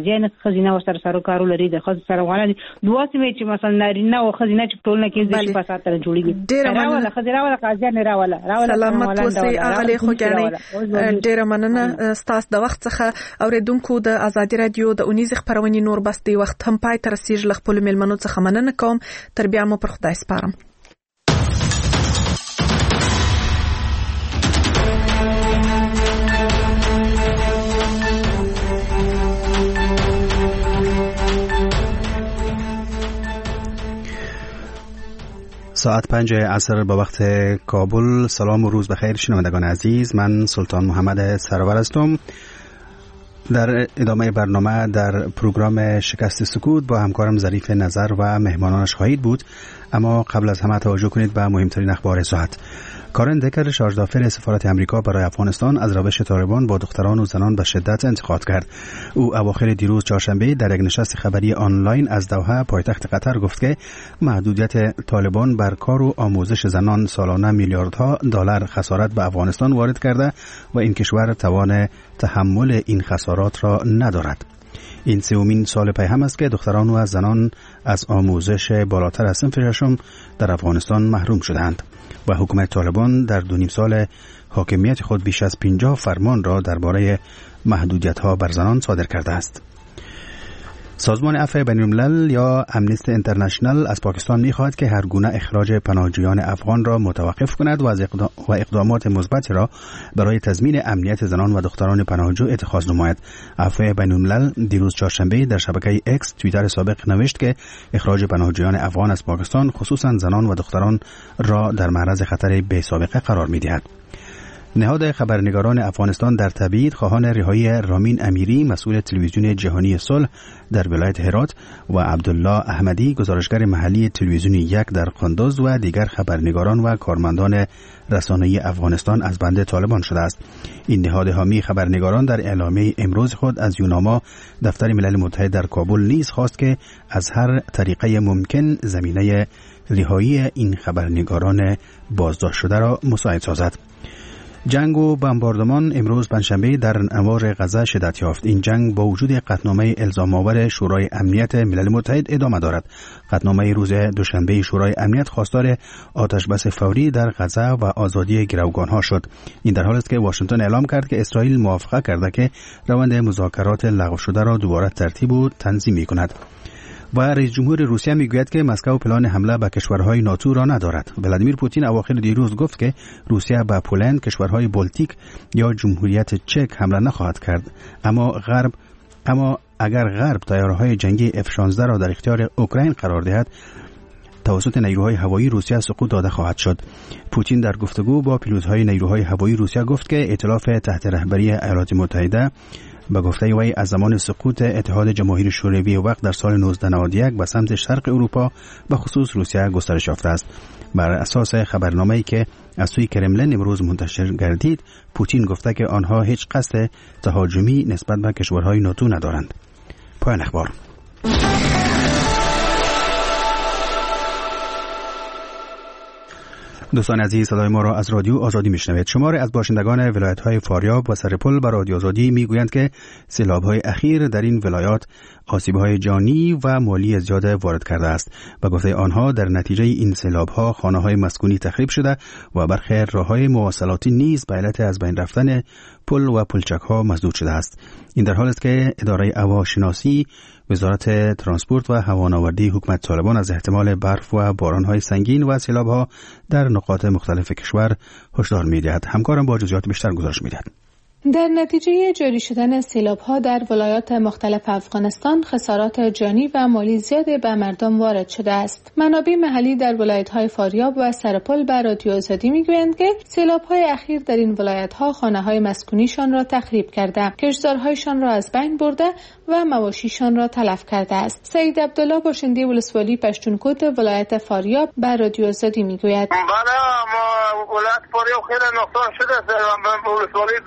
قاضیان خزینه و سر کارو لري د خزینه سره وانه دوه سیمه چې مثلا نارینه او خزینه چې ټولنه کې د فساد تر جوړیږي راوله خزینه ولا قاضیان راوله سلامت اوسئ اغلی خوګانی. ډیره مننه ستاسو د وخت څخه. اوریدونکو د آزادي رادیو د اونیز خبرونه نور بس دی وخت هم پای تر رسیدل خپل ملمنو څخه مننه کوم. تر بیا مو پر خدای سپارم. ساعت 5 عصر به وقت کابل. سلام و روز بخیر شنوندگان عزیز، من سلطان محمد سرور هستم. در ادامه برنامه در پروگرام شکست سکوت با همکارم ظریف نظر و مهمانانش خواهید بود، اما قبل از همه توجه کنید به مهمترین اخبار ساعت. کارن دکر شارژدافر سفارت امریکا برای افغانستان از روش طالبان با دختران و زنان به شدت انتقاد کرد. او اواخر دیروز چهارشنبه در یک نشست خبری آنلاین از دوحه پایتخت قطر گفت که محدودیت طالبان بر کار و آموزش زنان سالانه میلیاردها دلار خسارت به افغانستان وارد کرده و این کشور توان تحمل این خسارات را ندارد. این سومین سال پی هم است که دختران و زنان از آموزش بالاتر از صنف ششم در افغانستان محروم شدند و حکومت طالبان در 2.5 سال حاکمیت خود بیش از 50 فرمان را درباره محدودیت‌ها بر زنان صادر کرده است. سازمان عفو بین‌الملل یا امنیستی اینترنشنال از پاکستان می‌خواهد که هر گونه اخراج پناهجویان افغان را متوقف کند و اقدامات مثبتی را برای تضمین امنیت زنان و دختران پناهجو اتخاذ نماید. عفو بین‌الملل دیروز چهارشنبه در شبکه اکس توییتر سابق نوشت که اخراج پناهجویان افغان از پاکستان خصوصا زنان و دختران را در معرض خطر بی‌سابقه قرار می‌دهد. نهاد خبرنگاران افغانستان در تبعید خواهان رهایی رامین امیری مسئول تلویزیون جهانی صلح در ولایت هرات و عبدالله احمدی گزارشگر محلی تلویزیون 1 در قندوز و دیگر خبرنگاران و کارمندان رسانه‌ای افغانستان از بند طالبان شده است. این نهاد حامی خبرنگاران در اعلامیه امروز خود از یوناما دفتر ملل متحد در کابل نیز خواست که از هر طریقه ممکن زمینه رهایی این خبرنگاران بازداشت شده را مساعد سازد. جنگ و بمباردمان امروز پنجشنبه در انبار غزه شدت یافت. این جنگ با وجود قطعنامه الزام‌آور شورای امنیت ملل متحد ادامه دارد. قطعنامه روز دوشنبه شورای امنیت خواستار آتشبس فوری در غزه و آزادی گروگان‌ها شد. این در حالی است که واشنگتن اعلام کرد که اسرائیل موافقت کرده که روند مذاکرات لغو شده را دوباره ترتیب و تنظیم می‌کند. و رئیس جمهور روسیه میگوید که مسکو پلان حمله به کشورهای ناتو را ندارد. ولادیمیر پوتین اواخر دیروز گفت که روسیه به پولند، کشورهای بالتیک یا جمهوریت چک حمله نخواهد کرد، اما اگر غرب طیاره‌های جنگی F-16 را در اختیار اوکراین قرار دهد توسط نیروهای هوایی روسیه سقوط داده خواهد شد. پوتین در گفتگو با پیلوت‌های نیروهای هوایی روسیه گفت که ائتلاف تحت رهبری ایالات متحده به گفته وی از زمان سقوط اتحاد جماهیر شوروی وقت در سال 1991 به سمت شرق اروپا به خصوص روسیه گسترش یافته است. بر اساس خبرنامه‌ای که از سوی کرملین امروز منتشر گردید، پوتین گفته که آنها هیچ قصد تهاجمی نسبت به کشورهای ناتو ندارند. پایان اخبار. دوستان عزیز، صدای ما را از رادیو آزادی میشنوید. شماری از باشندگان ولایت‌های فاریاب و سرپل به رادیو آزادی میگویند که سیلاب‌های اخیر در این ولایات آسیب‌های جانی و مالی زیاد وارد کرده است. به گفته آنها در نتیجه این سیلاب‌ها خانه‌های مسکونی تخریب شده و برخی راه‌های مواصلاتی نیز به علت از بین رفتن پل و پلچک‌ها مسدود شده است. این در حالی است که اداره هواشناسی، وزارت ترانسپورت و هوانوردی حکومت طالبان از احتمال برف و باران‌های سنگین و سیلاب‌ها در نقاط مختلف کشور هشدار می‌دهد. همکارم با جزئیات بیشتر گزارش می‌دهد. در نتیجه جاری شدن سیلاب‌ها در ولایات مختلف افغانستان خسارات جانی و مالی زیادی به مردم وارد شده است. منابع محلی در ولایت‌های فاریاب و سرپل به رادیو آزادی می‌گویند که سیلاب‌های اخیر در این ولایت‌ها خانه‌های مسکونیشان را تخریب کرده، کشتزارهایشان را از بین برده و مواشیشان را تلف کرده است. سید عبدالله باشنده ولسوالی پشتونکوت ولایت فاریاب به رادیو آزادی می‌گوید: بله، ما ولایت فاریاب خیلی نقصان شده است. ولسوالی چراغ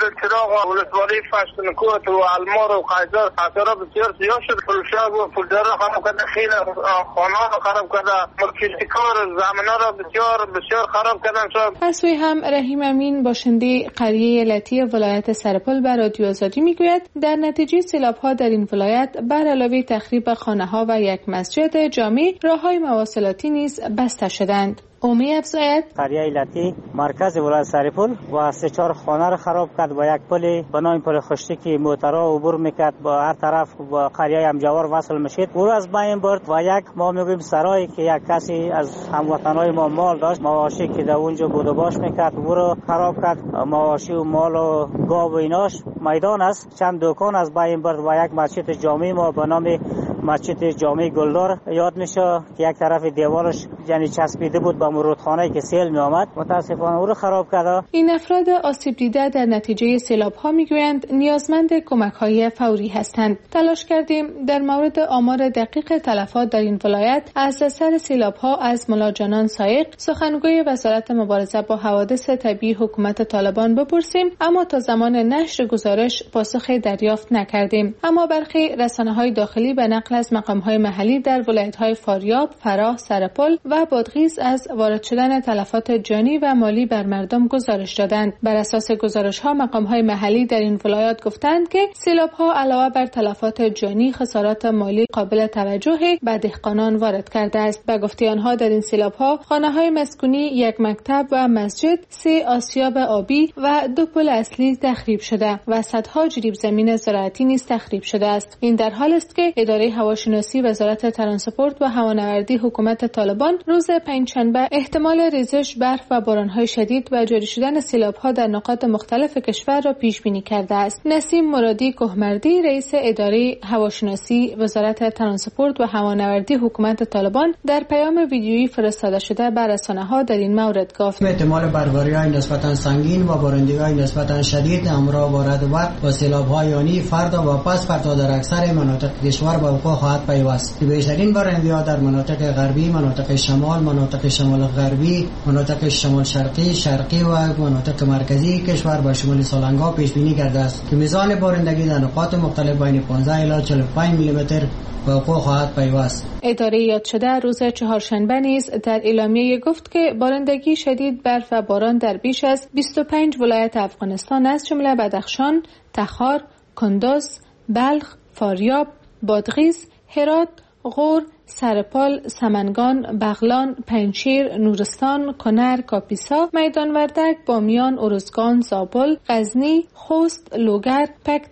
آقا ولسوالی فشتنکوت و المار و قیصر خسارا بسیار زیاد شد. فروشا و پولدار را خراب کرده، خیلی خانه را خراب کرده، مرکزیکار زمینه را بسیار خراب کردن شد. از سوی هم رحیم امین باشنده قریه لطی ولایت سرپل به رادیو آزادی میگوید در نتیجه سیلاب‌ها در این ولایت بر علاوه تخریب خانه‌ها و یک مسجد جامع، راه‌های مواصلاتی نیز بسته شدند. او می‌افزاید قریه لطی مرکز ولایت سرپل و 3-4 خانه را خراب کرد و یک پل به نام پل خشتی که موترها عبور میکرد با هر طرف با قریه همجوار وصل میشد او را از بین برد و یک ما میگویم سرایی که یک کسی از هموطنای ما مال داشت، مواشی که در اونجا بود و باش میکرد او را خراب کرد. مواشی و مال و گاو و ایناش میدان است، چند دکان از بین برد و یک مسجد جامع ما به نام مسجد جامع گلدار یاد میشه که یک طرف دیوارش یعنی چسبیده بود با رودخانه‌ای که سیل می آمد، متاسفانه او رو خراب کرد. این افراد آسیب دیده در نتیجه سیلاب‌ها میگویند نیازمند کمک‌های فوری هستند. تلاش کردیم در مورد آمار دقیق تلفات در این ولایت از اثر سیلاب‌ها از ملا جانان سایق، سخنگوی وزارت مبارزه با حوادث طبیعی حکومت طالبان بپرسیم، اما تا زمان نشر گزارش پاسخی دریافت نکردیم. اما برخی رسانه‌های داخلی به نقل از مقام‌های محلی در ولایت‌های فاریاب، فراه، سرپل و بادغیس از وارد شدن تلفات جانی و مالی بر مردم گزارش دادند. بر اساس گزارش‌ها مقام‌های محلی در این ولایات گفتند که سیلاب‌ها علاوه بر تلفات جانی خسارات مالی قابل توجهی به دهقانان وارد کرده است. به گفته آنها در این سیلاب‌ها خانه‌های مسکونی، یک مکتب و مسجد، 3 آسیاب آبی و 2 پل اصلی تخریب شده و صدها جریب زمین زراعتی نیز تخریب شده است. این در حالی است که اداره هواشناسی وزارت ترانسپورت و هوانوردی حکومت طالبان روز پنجشنبه احتمال ریزش برف و باران‌های شدید و جاری شدن سیلاب‌ها در نقاط مختلف کشور را پیش بینی کرده است. نسیم مرادی کهمردی رئیس اداره هواشناسی وزارت ترانسپورت و هوانوردی حکومت طالبان در پیام ویدیویی فرستاده شده به رسانه‌ها در این مورد گفت: احتمال برفباری‌های نسبتاً سنگین و بارندگی‌های نسبتاً شدید همراه با رعد و برق و سیلاب‌های یعنی فردا و پس فردا در اکثر مناطق کشور به وقوع خواهد پیوست. بیشترین بارندگی‌ها در مناطق غربی، مناطق شمال، مناطق شمال غربی، مناطق شمال شرقی و مناطق مرکزی کشور با شمال سالنگا پیش بینی کرده است که میزان بارندگی در نقاط مختلف بین 15 الی 45 میلیمتر به وقوع خواهد پیوست. اداره یاد شده روز چهارشنبه نیز در اعلامیه گفت که بارندگی شدید، برف و باران در بیش از 25 ولایت افغانستان از جمله بدخشان، تخار، کندوز، بلخ، فاریاب، بادغیس، هرات، غور، سرپل، سمنگان، بغلان، پنجشیر، نورستان، کنر، کاپیسا، میدان وردک، بامیان، ارزگان، زابل، غزنی، خوست، لوگر،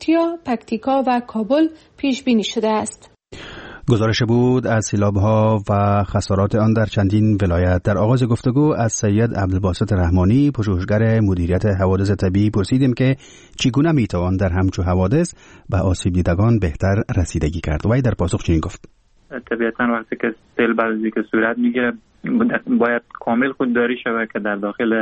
پکتیکا و کابل پیش بینی شده است. گزارش بود از سیلاب‌ها و خسارات آن در چندین ولایت. در آغاز گفتگو از سید عبدالباسط رحمانی، پژوهشگر مدیریت حوادث طبیعی، پرسیدیم که چگونه میتوان در همچو حوادث به آسیب دیدگان بهتر رسیدگی کرد. و در پاسخ چنین گفت: طبیعتاً وقتی که سیل بعضی که صورت میگیره باید کامل خودداری شود که در داخل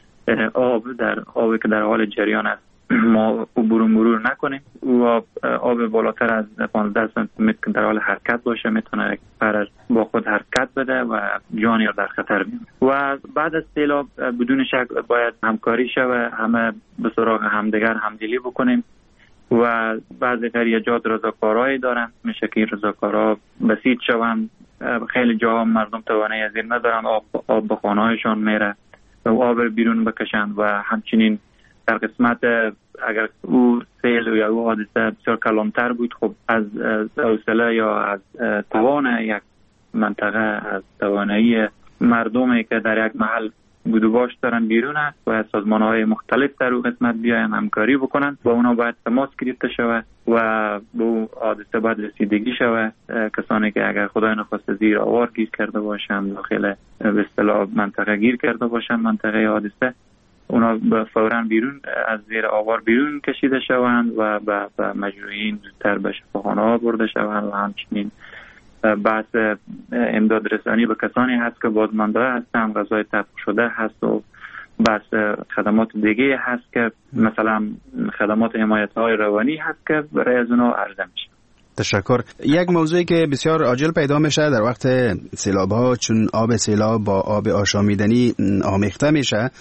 آبی که در حال جریان است ما مرور نکنیم و آب بالاتر از 15 سانتی متر که در حال حرکت باشه میتونه با خود حرکت بده و جانی را در خطر بیاره. و بعد از سیلاب بدون شک باید همکاری شود، همه به سراغ همدیگر همدلی بکنیم و بعضی قریجات رضاکارایی دارن، میشه که این رضاکارا بسیط شوند. خیلی جاها مردم توانایی از این ندارن، آب به خانه‌هایشان میره و آب بیرون بکشند و همچنین در قسمت اگر او سیل یا او حادثه بسیار کلانتر بود، خب از حوصله یا از توان یک منطقه، از توانایی مردمی که در یک محل بود و باش دارن بیرون است و سازمان‌های مختلف در اون قسمت بیاین همکاری بکنن و اونا باید تماس گرفته شود و به اون حادثه باید رسیدگی شود. کسانی که اگر خدای نخواسته زیر آوار گیر کرده باشند، داخل به اصطلاح منطقه گیر کرده باشند، منطقه حادثه، اونا فوراً بیرون از زیر آوار بیرون کشیده شوند و به مجروحین زودتر به شفاخانه‌ها برده شوند و همچنین بحث امداد رسانی به کسانی هست که بازمانده هستند، غذای طبخ شده هست و بحث خدمات دیگه هست که مثلا خدمات حمایت‌های روانی هست که برای از اونا عرضه میشه. تشکر. یک موضوعی که بسیار عاجل پیدا میشه در وقت سیلاب‌ها، چون آب سیلاب با آب آشامیدنی آمیخته میشه،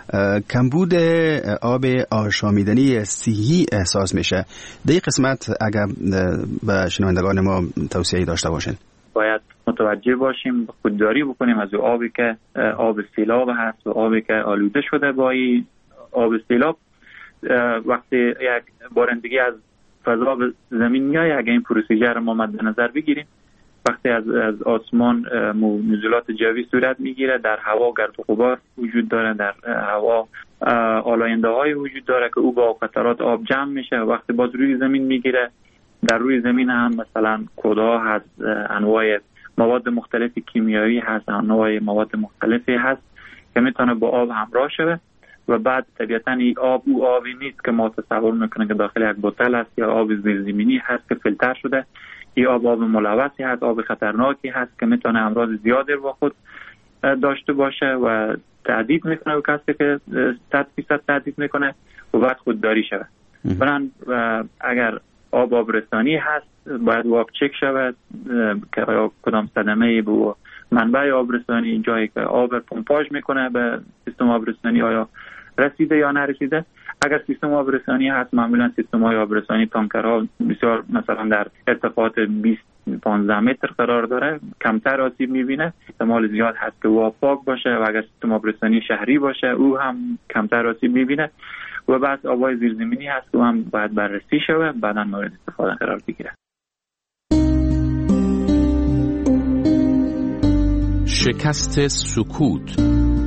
کمبود آب آشامیدنی صحی احساس میشه. در این قسمت اگر به شنوندگان ما توصیه داشته باشین. باید متوجه باشیم، خودداری بکنیم از آبی که آب سیلاب هست و آبی که آلوده شده با آب سیلاب. وقتی یک بارندگی از فضا به زمین میاد، اگه این پروسیجر رو ما مد نظر بگیریم، وقتی از آسمان نزولات جوی صورت میگیره، در هوا گرد و غبار وجود داره، در هوا آلاینده های وجود داره که او با قطرات آب جمع میشه. وقتی باز روی زمین میگیره، در روی زمین هم مثلا کدها هست، انواع مواد مختلف کیمیایی هست، انواع مواد مختلفی هست که میتونه با آب همراه شده و بعد طبیعتاً این آب او آبی نیست که ما تصور میکنه که داخل یک بوتل است یا آب زیرزمینی هست که فیلتر شده. این آب ملوثی هست، آب خطرناکی هست که میتونه امراض زیادی با خود داشته باشه و تهدید میکنه و کسی که 100% تهدید میکنه و بعد خودداری شود. برن اگر آبرسانی هست باید آب چک شود که کدام صدمه به منبع آبرسانی، جایی که آب پمپاژ میکنه به سیستم آبرسانی آیا رسیده یا نرسیده. اگر سیستم آبرسانی هست، معمولا سیستم های آبرسانی تانکرها بسیار مثلا در ارتفاعات 20-15 متر قرار داره، کمتر آسیب میبینه. احتمال زیاد هست که او پاک باشه و اگر سیستم آبرسانی شهری باشه او هم کمتر آسیب میبینه. و بعد آبای زیرزمینی هست که هم باید بررسی شوه، بعدا مورد استفاده قرار بگیره. شکست سکوت.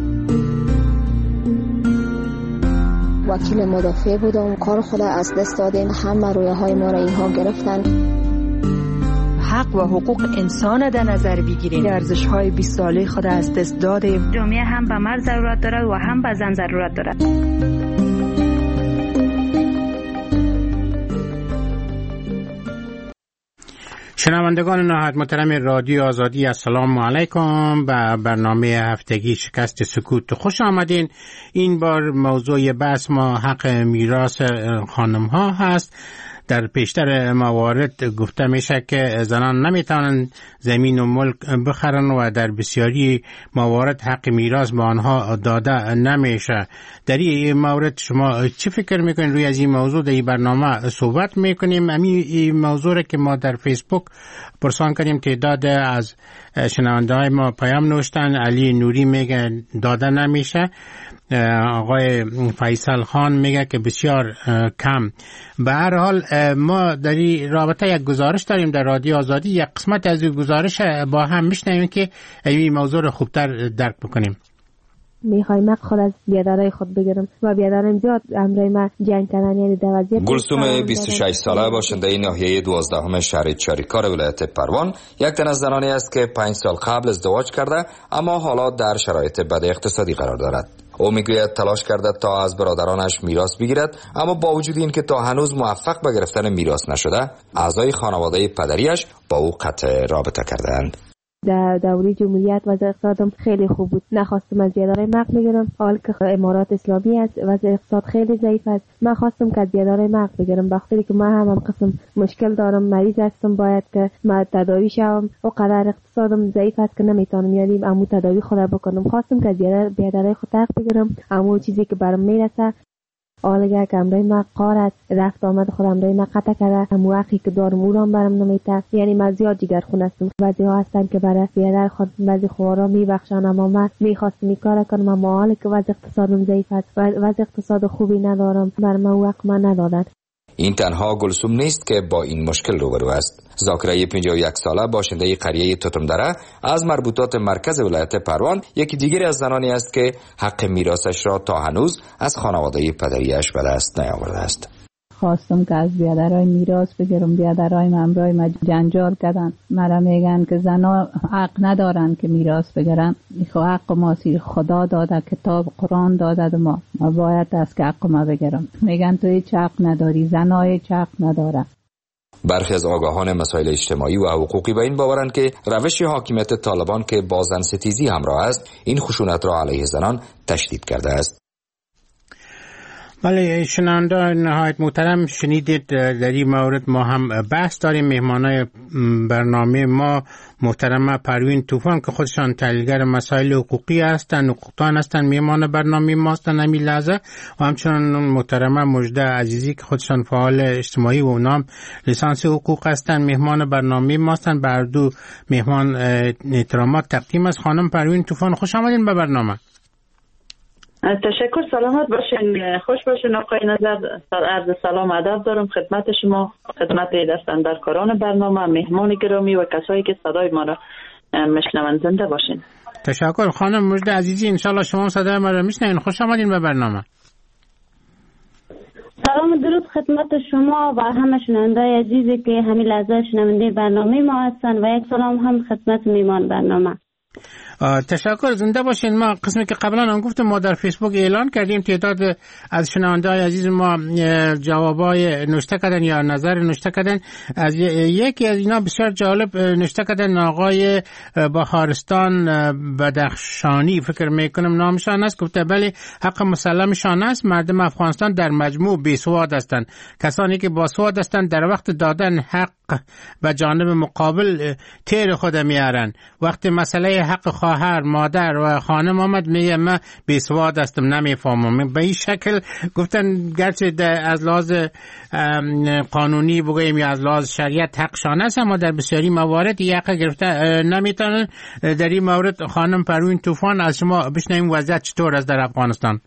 وکیل مدافع بودم، کار خود از دست دادیم، همه رویاهای ما را اینها گرفتن. حق و حقوق انسان در نظر بگیریم، ارزش‌های 20 ساله خود از دست دادیم. جامعه هم به مرد ضرورت داره و هم به زن ضرورت داره. شنوندگان نهایت محترم رادیو آزادی، السلام علیکم. به برنامه هفتگی شکست سکوت خوش آمدین. این بار موضوع بحث ما حق میراث خانم ها هست. در پیشتر موارد گفته میشه که زنان نمیتونن زمین و ملک بخرن و در بسیاری موارد حق میراث به آنها داده نمیشه. در این مورد شما چی فکر میکنین؟ روی از این موضوع در این برنامه صحبت میکنیم. این موضوع که ما در فیسبوک پرسان کردیم، تعداد از شنونده های ما پیام نوشتن. علی نوری میگه داده نمیشه. آقای فیصل خان میگه که بسیار کم. به هر حال ما در این رابطه یک گزارش داریم در رادیو آزادی. یک قسمت از این گزارش با هم میشنویم که این موضوع رو خوبتر درک بکنیم. میخوایم خود از بیادرای خود بگیرم و بیادرم زیاد امرای ما جنگ کردن، یعنی در وضعیت. گلسوم 26 ساله باشنده ناحیه 12 شهر چاریکار ولایت پروان یک تن از زنانی است که 5 سال قبل ازدواج کرده اما حالا در شرایط بد اقتصادی قرار دارد. او میگوید تلاش کرده تا از برادرانش میراث بگیرد، اما با وجود این که تا هنوز موفق به گرفتن میراث نشده، اعضای خانواده پدریش با او قطع رابطه کردند. در دوره جمهوریت وضع اقتصادم خیلی خوب بود. نخواستم از بیادرای مقد بگیرم، حال که امارات اسلامی است وضع اقتصاد خیلی ضعیف است. من خواستم که از بیادرای مقد بگیرم، بخاطر که من هم قسم مشکل دارم، مریض هستم، باید که من تداوی شوم و قدر اقتصادم ضعیف است که نمیتونم یعنی عمو تداوی خود بکنم. خواستم که از بیادرای خود حق بگیرم، عمو چیزی که برام میرسه. آلگه که امرای ما قار است، رفت آمد خود امرای ما قطع کرده، همو حقی که دارم اونم برام نمیته. یعنی من زیاد جگر خون هستم. بعضی ها هستن که برای بیادر خود بعضی خوارا میبخشن، اما من میخواستم این کار کنم، اما حالی که وضع اقتصادم ضعیف است و وضع اقتصاد خوبی ندارم، بر من حق من ندادن. این تنها گلسوم نیست که با این مشکل روبرو است. زاکره 51 ساله باشنده قریه توتمدره از مربوطات مرکز ولایت پروان یکی دیگر از زنانی است که حق میراثش را تا هنوز از خانواده پدریش به دست نیاورده است. خواستم که از بیادرای میراث بگیرم. بیادرای امرای ما جنجال کردن، مرا میگن که زنا حق ندارن که میراث بگیرن. خو حق ما خدا داده، کتاب قرآن داده، ما باید از که حق ما بگیرم. میگن تو هیچ حق نداری، زنا هیچ حق نداره. برخی از آگاهان مسائل اجتماعی و حقوقی به این باورند که روش حاکمیت طالبان که با زن ستیزی همراه است، این خشونت را علیه زنان تشدید کرده است. بله شنونده نهایت محترم شنیدید در این مورد ما هم بحث داریم. مهمانای برنامه ما محترمه پروین طوفان که خودشان تحلیلگر مسائل حقوقی هستند، حقوقدان هستند، مهمان برنامه ما هستند همین لحظه، و همچنان محترمه مژده عزیزی که خودشان فعال اجتماعی و اونام لیسانس حقوق هستند، مهمان برنامه ما هستند. بر دو مهمان احترامات تقدیم است. خانم پروین طوفان خوش آمدین به برنامه. تشکر، سلامت باشین، خوش باشین آقای نظر. عرض سلام ادب دارم خدمت شما، خدمت دستاندرکاران برنامه، مهمان گرامی و کسایی که صدای ما را میشنوند. زنده باشین. تشکر. خانم مژده عزیزی انشالله شما صدای ما را میشنوین. خوش آمدین به برنامه. سلام و درود خدمت شما و همه شنوندای عزیزی که همین لحظه شنونده برنامه ما هستن و یک سلام هم خدمت میهمان برنامه. تشکر، زنده باشین. ما قسمی که قبلا هم گفتم ما در فیسبوک اعلان کردیم تعداد از شنونده‌های عزیز ما جوابای نوشته کردن یا نظر نوشته کردن. از یکی از اینا بسیار جالب نوشته کردن آقای بهارستان بدخشانی، فکر میکنم نامشان است، گفته بله حق مسلمشان است. مردم افغانستان در مجموع بیسواد هستند. کسانی که باسواد هستند در وقت دادن حق و جانب مقابل تیر خود میارن. وقتی مسئله حق خواهر، مادر و خانم آمد میگه من بیسواد هستم نمیفهمم. به این شکل گفتن گرچه از لحاظ قانونی بگوییم یا از لحاظ شریعت حقشان است، اما در بسیاری موارد این حق گرفته نمیتونن. در این مورد خانم پروین طوفان از شما بشنویم وضعیت چطور است در افغانستان.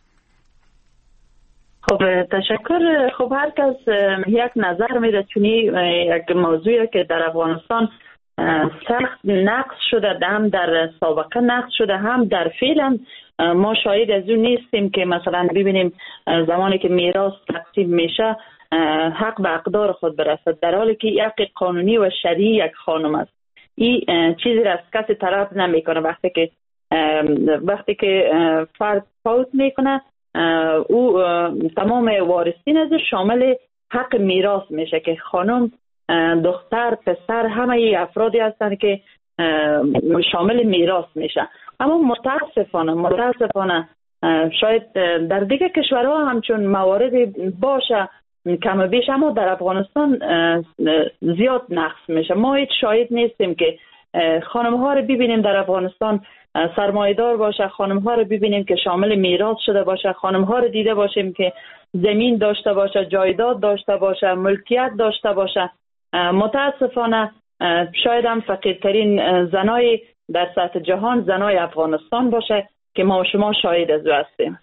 خب تشکر. خب هر کس یک نظر میده، چون یک موضوعی که در افغانستان سخت نقص شده، هم در سابقه نقص شده، هم در فعل ما شاهد از اون نیستیم که مثلا ببینیم زمانی که میراث تقسیم میشه حق به اقدار خود برسد، در حالی که حق قانونی و شرعی یک خانم است. این چیزی را از کسی طلب نمیکنه. وقتی که فرد فوت میکنه او تمام وارثین از شامل حق میراث میشه که خانم، دختر، پسر همه افرادی هستند که شامل میراث میشه. اما متاسفانه شاید در دیگه کشورها همچون مواردی باشه کم و بیش، اما در افغانستان زیاد نقص میشه. ما هیچ شاهد نیستیم که خانم ها رو ببینیم در افغانستان سرمایه‌دار باشه، خانم ها رو ببینیم که شامل میراث شده باشه، خانم ها رو دیده باشیم که زمین داشته باشه، جایداد داشته باشه، ملکیت داشته باشه. متاسفانه شاید هم فقیرترین زنای در سطح جهان زنای افغانستان باشه که ما و شما شاهد از او هستیم.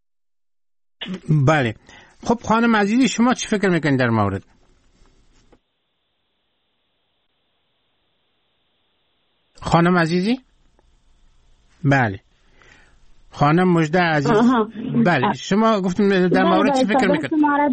بله. خب خانم عزیزی شما چی فکر میکنید در مورد؟ خانم عزیزی؟ بله. خانم مژده عزیز. بله شما گفتم در مورد چی فکر میکنید؟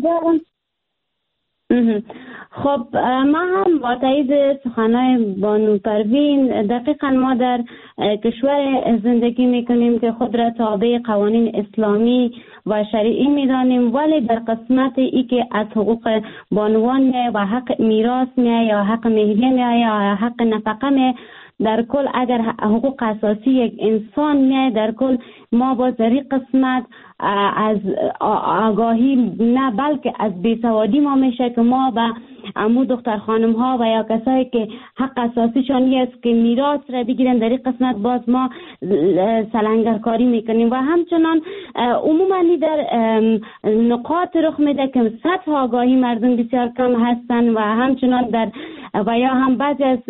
خب ما هم با تایید سخنهای بانو پروین، دقیقا ما در کشور زندگی میکنیم که خود را تابع قوانین اسلامی و شرعی میدانیم، ولی در قسمت ای که از حقوق بانوان و حق میراث یا حق مهریه یا حق نفقه در کل اگر حقوق اساسی یک انسان میای در کل ما با در این قسمت از آگاهی نه بلکه از بیسوادی ما میشه که ما به امو دختر خانم ها و یا کسایی که حق اساسیشان است که میراث را بگیرن در این قسمت باز ما سلنگرکاری میکنیم و همچنان عموما در نقاط رخ میده که سطح آگاهی مردم بسیار کم هستن و همچنان در و یا هم بعضی از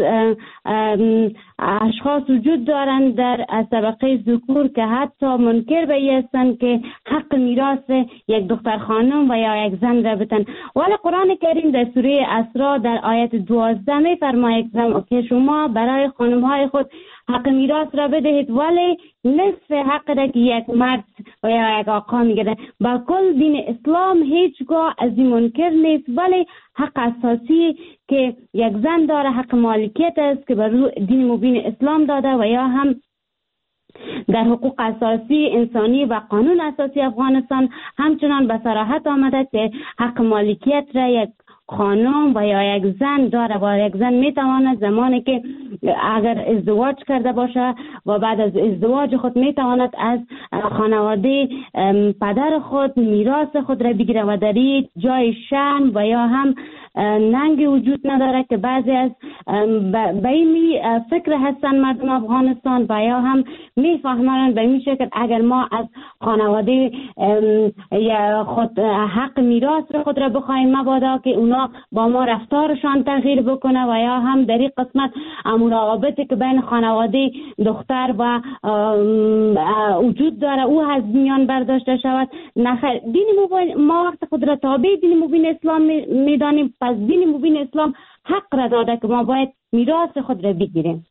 اشخاص وجود دارند در طبقه ذکور که حتی منکر به این هستند که حق میراث یک دختر خانم و یا یک زن را بتن. ولی قرآن کریم در سوره اسراء در آیت 12 میفرماید که شما برای خانم های خود حق میراث را بدهید، ولی نصف حق را که یک مرد و یا یک آقا میگیره. با کل دین اسلام هیچگاه از این منکر نیست، ولی حق اساسی که یک زن داره حق مالکیت است که بر دین مبین اسلام داده و یا هم در حقوق اساسی انسانی و قانون اساسی افغانستان همچنان به صراحت آمده که حق مالکیت را یک خانم و یا یک زن داره و یک زن میتواند زمانی که اگر ازدواج کرده باشه و بعد از ازدواج خود میتواند از خانواده پدر خود میراث خود را بگیره و در این جای شرم و یا هم ننگی وجود نداره که بعضی از به این فکر هستن مردم افغانستان و یا هم میفهمند به این شکل اگر ما از خانواده خود حق میراث خود را بخوایم مبادا که اونا با ما رفتارشان تغییر بکنه و یا هم در این قسمت مراقبتی که بین خانواده دختر و وجود داره او از میان برداشته شود. نخیر دین ما وقت خود را تابع دین مبین اسلام میدانیم، پس دین مبین اسلام حق را داده که ما باید میراث خود را بگیریم.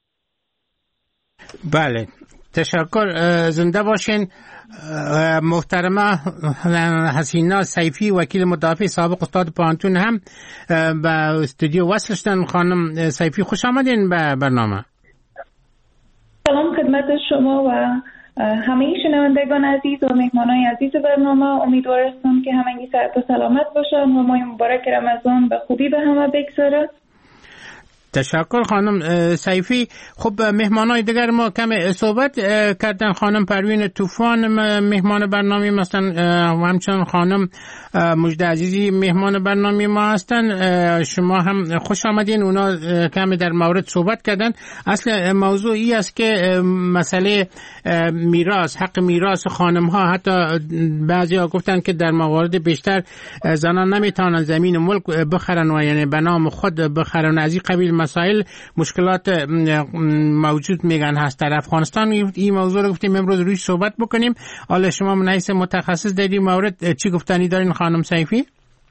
بله تشکر، زنده باشین. محترمه حسینا سیفی وکیل مدافع سابق استاد پانتون هم به استودیو وصل شدن. خانم سیفی خوش آمدین به برنامه. سلام خدمت شما و همه شنوندگان عزیز و مهمانای عزیز برنامه. امیدوارم که همگی صحت و سلامت باشن و ماه مبارک رمضان به خوبی به همه بگذره. تشکر خانم سیفی. خب مهمانای دیگر ما کم صحبت کردن. خانم پروین طوفان مهمان برنامه مثلا و همچنان خانم مجد عزیزی مهمان برنامه ما هستن. شما هم خوش آمدین. اونا کم در مورد صحبت کردن. اصل موضوعی است که مسئله میراث، حق میراث خانم ها، حتی بعضی ها گفتن که در موارد بیشتر زنان نمیتونن زمین و ملک بخرن و یعنی به نام خود بخرن. از این قبیل مسائل مشکلات موجود میگن هست در افغانستان. این موضوع رو گفتیم امروز روی صحبت بکنیم. حالا شما من حیث متخصص در این مورد چی گفتنی دارین خانم سیفی؟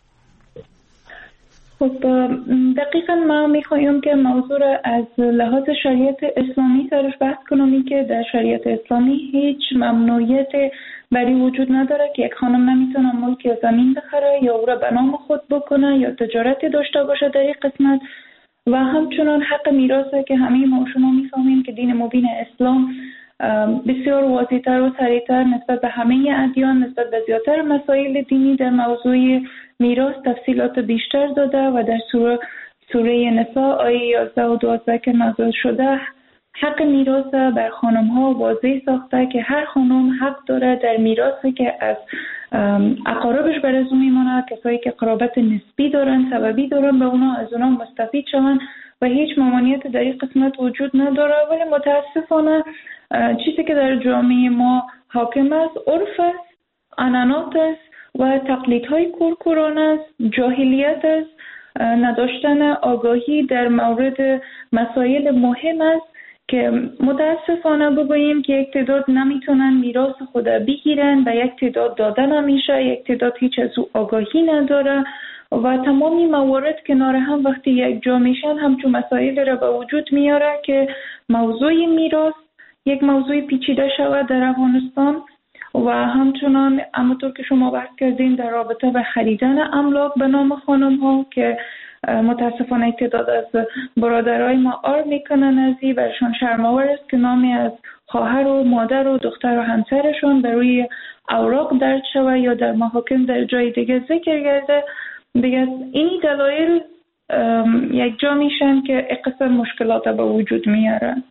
خب دقیقا ما میخوایم که موضوع را از لحاظ شریعت اسلامی سرش بحث کنیم که در شریعت اسلامی هیچ ممنوعیت برای وجود نداره که یک خانم نمیتونه ملک یا زمین بخره یا او را به نام خود بکنه یا تجارتی داشته باشه در این قسمت. و همچنان حق میراثه که همه ما شما میفهمیم که دین مبین اسلام بسیار واضح‌تر و صریح‌تر نسبت به همه ادیان، نسبت به زیادتر مسائل دینی در موضوع میراث تفصیلات بیشتر داده و در سوره نساء آیه 11 و 12 که نازل شده حق میراث بر خانم‌ها واضح ساخته که هر خانم حق داره در میراثی که از اقاربش برازو میمونه، کسایی که قرابت نسبی دارن، سببی دارن، به اونا از اونا مستفید شون و هیچ ممانعت در این قسمت وجود نداره. ولی متاسفانه چیزی که در جامعه ما حاکم است عرف است، عنعنات است و تقلیدهای کورکورانه است، جاهلیت است، نداشتن آگاهی در مورد مسائل مهم است که متاسفانه بگوییم که یک تعداد نمیتونن میراث خود بگیرن و یک تعداد داده نمیشه، یک تعداد هیچ از او آگاهی نداره و تمامی موارد کنار هم وقتی یک جا میشن همچون مسائل را به وجود میاره که موضوع میراث یک موضوع پیچیده شود در افغانستان و همچنان همونطور که شما بحث کردین در رابطه به خریدن املاک به نام خانم ها که متاسفانه تعداد از برادرای ما آر میکنن از این برشان شرم‌آور است که نامی از خواهر و مادر و دختر و همسرشون بر روی اوراق درج شود یا در محاکم در جای دیگه ذکر گرده. دیگه این دلایل یک جا میشن که اقصر مشکلات به وجود میارن.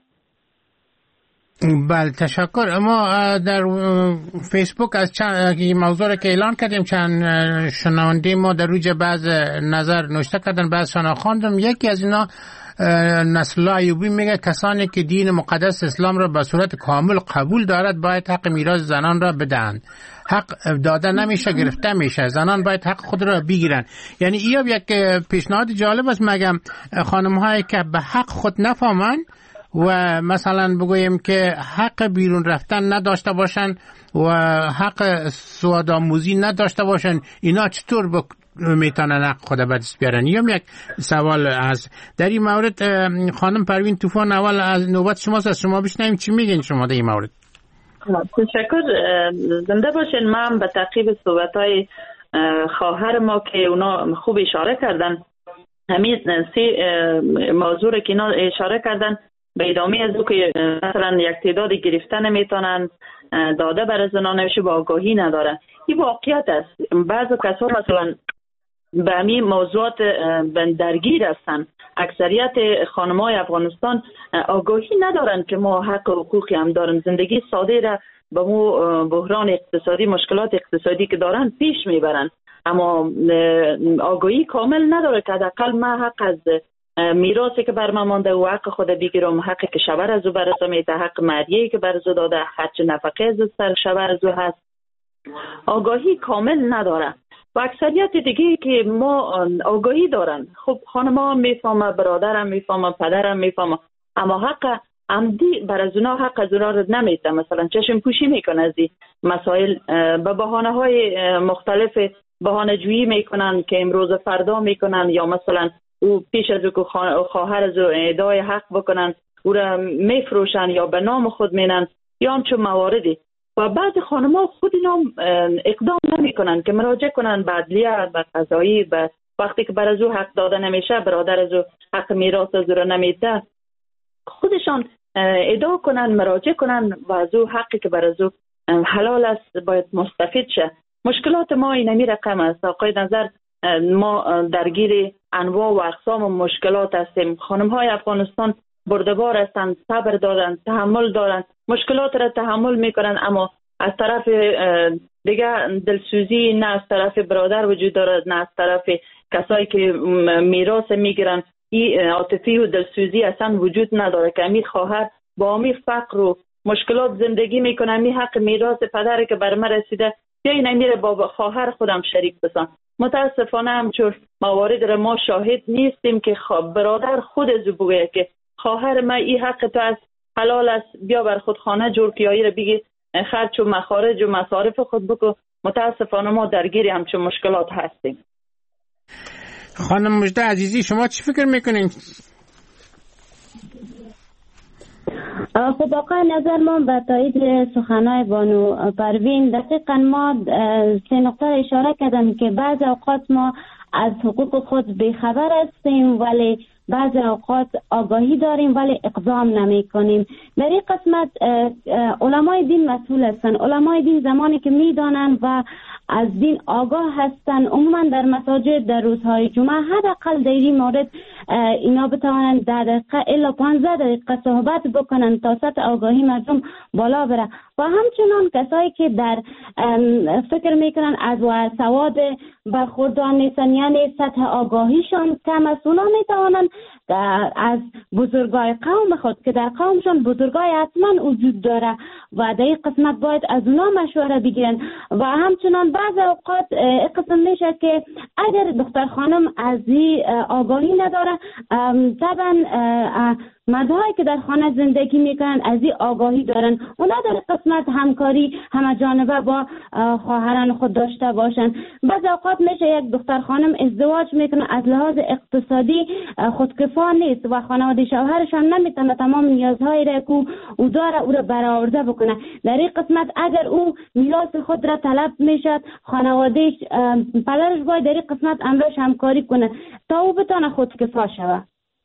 بله تشکر. ما در فیسبوک از چند موضوع را که اعلان کردیم چند شنونده ما در روی بعض نظر نوشته کردن، بعضشان خواندم. یکی از اینا نصرالله ایوبی میگه کسانی که دین مقدس اسلام را به صورت کامل قبول دارد باید حق میراث زنان را بدهند. حق داده نمیشه، گرفته میشه. زنان باید حق خود را بگیرن. یعنی این یک پیشنهاد جالب است. مگم خانم هایی که به حق خود نفهمن و مثلا بگوییم که حق بیرون رفتن نداشته باشن و حق سوادآموزی نداشته باشن، اینا چطور میتونن حق خود به دست بیارن؟ یک سوال از در این مورد خانم پروین طوفان اول از نوبت شماست، از شما بشنویم چی میگین شما در این مورد. تشکر، زنده باشین. من به تعقیب صحبت‌های خواهر ما که اونا خوب اشاره کردن، همین موضوع که اینا اشاره کردن به ادامه از او که مثلا یک تعداد گرفتن نمیتونن داده برای زنان نمیشه با آگاهی نداره. این واقعیت است. بعضی کسا مثلا به همین موضوعات درگیر هستند. اکثریت خانم‌های افغانستان آگاهی ندارند که ما حق و حقوقی هم داریم. زندگی ساده را به مو بحران اقتصادی، مشکلات اقتصادی که دارن پیش میبرند، اما آگاهی کامل نداره که حداقل من حق از میراثی که بر من مانده و حق خود بگیرم، حقی که شوهر از او برسه میده، حق مهریه‌ای که بر او داده، هرچه نفقه از سر شوهر از او هست، آگاهی کامل نداره. و اکثریت دیگه که ما آگاهی دارن، خب خانم‌ها میفهمه، برادرم میفهمه، پدرم میفهمه، اما حق عمدی بر از اونا حق از اونا رو نمیده. مثلا چشم پوشی میکنه از این مسائل، به بهانه‌های مختلف بهانه جویی میکنن که امروز فردا میکنن، یا مثلا او پیش از او که خواهر از او ادعای حق بکنن او را میفروشن یا به نام خود مینن یا همچون مواردی. و بعد خانم‌ها خود اینا اقدام نمیکنن که مراجعه کنن به عدلیه، به قضایی، به وقتی که بر از او حق داده نمیشه، برادر از او حق میراث از او را نمیده، خودشان ادعا کنن، مراجعه کنن و از او حقی که بر از او حلال است باید مستفید شه. مشکلات ما اینمی رقم است. آقای نظر، ما درگیر انواع و اقسام مشکلات هستیم. خانم‌های افغانستان بردبار هستند، صبر دارند، تحمل دارند، مشکلات را تحمل میکنند، اما از طرف دیگه دلسوزی نه از طرف برادر وجود دارد، نه از طرف کسایی که میراث میگیرن. این عاطفی و دلسوزی اصلا وجود نداره که امی خواهر با امی فقر و مشکلات زندگی میکنه، امی حق میراث پدر که بر من رسیده یا این امیره با خواهر خودم شریک بسن. متاسفانه همچون موارد را ما شاهد نیستیم که برادر خود از بگه که خواهر ما این حق تو از حلال است، بیا بر خود خانه جور که را بگی خرج و مخارج و مصارف خود بکو. متاسفانه ما درگیر همچون مشکلات هستیم. خانم مجده عزیزی، شما چی فکر میکنین؟ خب آقای نظر، ما به تایید سخنهای بانو پروین دقیقا ما 3 نقطه اشاره کردم که بعض اوقات ما از حقوق خود بیخبر هستیم، ولی بعض اوقات آگاهی داریم ولی اقدام نمی کنیم. در این قسمت علمای دین مسئول هستند. علمای دین زمانی که می دانند و از دین آگاه هستند، عموما در مساجد در روزهای جمعه حداقل در این مورد اینا بتوانند 10 دقیقه الا 15 دقیقه صحبت بکنن تا سطح آگاهی مردم بالا بره. و همچنان کسایی که در فکر میکنن از سواد برخوردار نیستن، یعنی سطح آگاهیشان کم است، اونا میتوانند از بزرگای قوم خود که در قومشان بزرگای حتما وجود داره و در این قسمت باید از اونا مشوره بگیرن. و همچنان بعض اوقات قسم میشه که اگر دختر خانم از این آگاهی نداره، طبعا مردهایی که در خانه زندگی میکنن از این آگاهی دارن، اونا در قسمت همکاری همه جانبه با خواهران خود داشته باشن. بعض اوقات میشه یک دختر خانم ازدواج میکنه، از لحاظ اقتصادی خودکفا نیست و خانواده شوهرشان نمیتونه تمام نیازهایی را که او داره او را برآورده بکنه. در این قسمت اگر او میراث خود را طلب میشد، خانواده پدرش باید در این قسمت امرش همکاری کنه تا او بتونه خودکفا شود.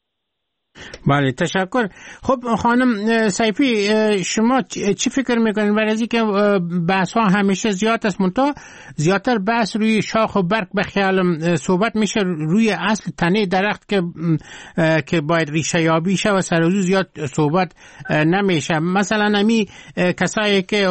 بله، تشکر. خب خانم سیفی، شما چی فکر میکنید؟ برای از اینکه بحث ها همیشه زیاد است، منتها زیادتر بحث روی شاخ و برگ به خیالم صحبت میشه، روی اصل تنه درخت که باید ریشه یابی شه و سرازو زیاد صحبت نمیشه. مثلا امی کسایی که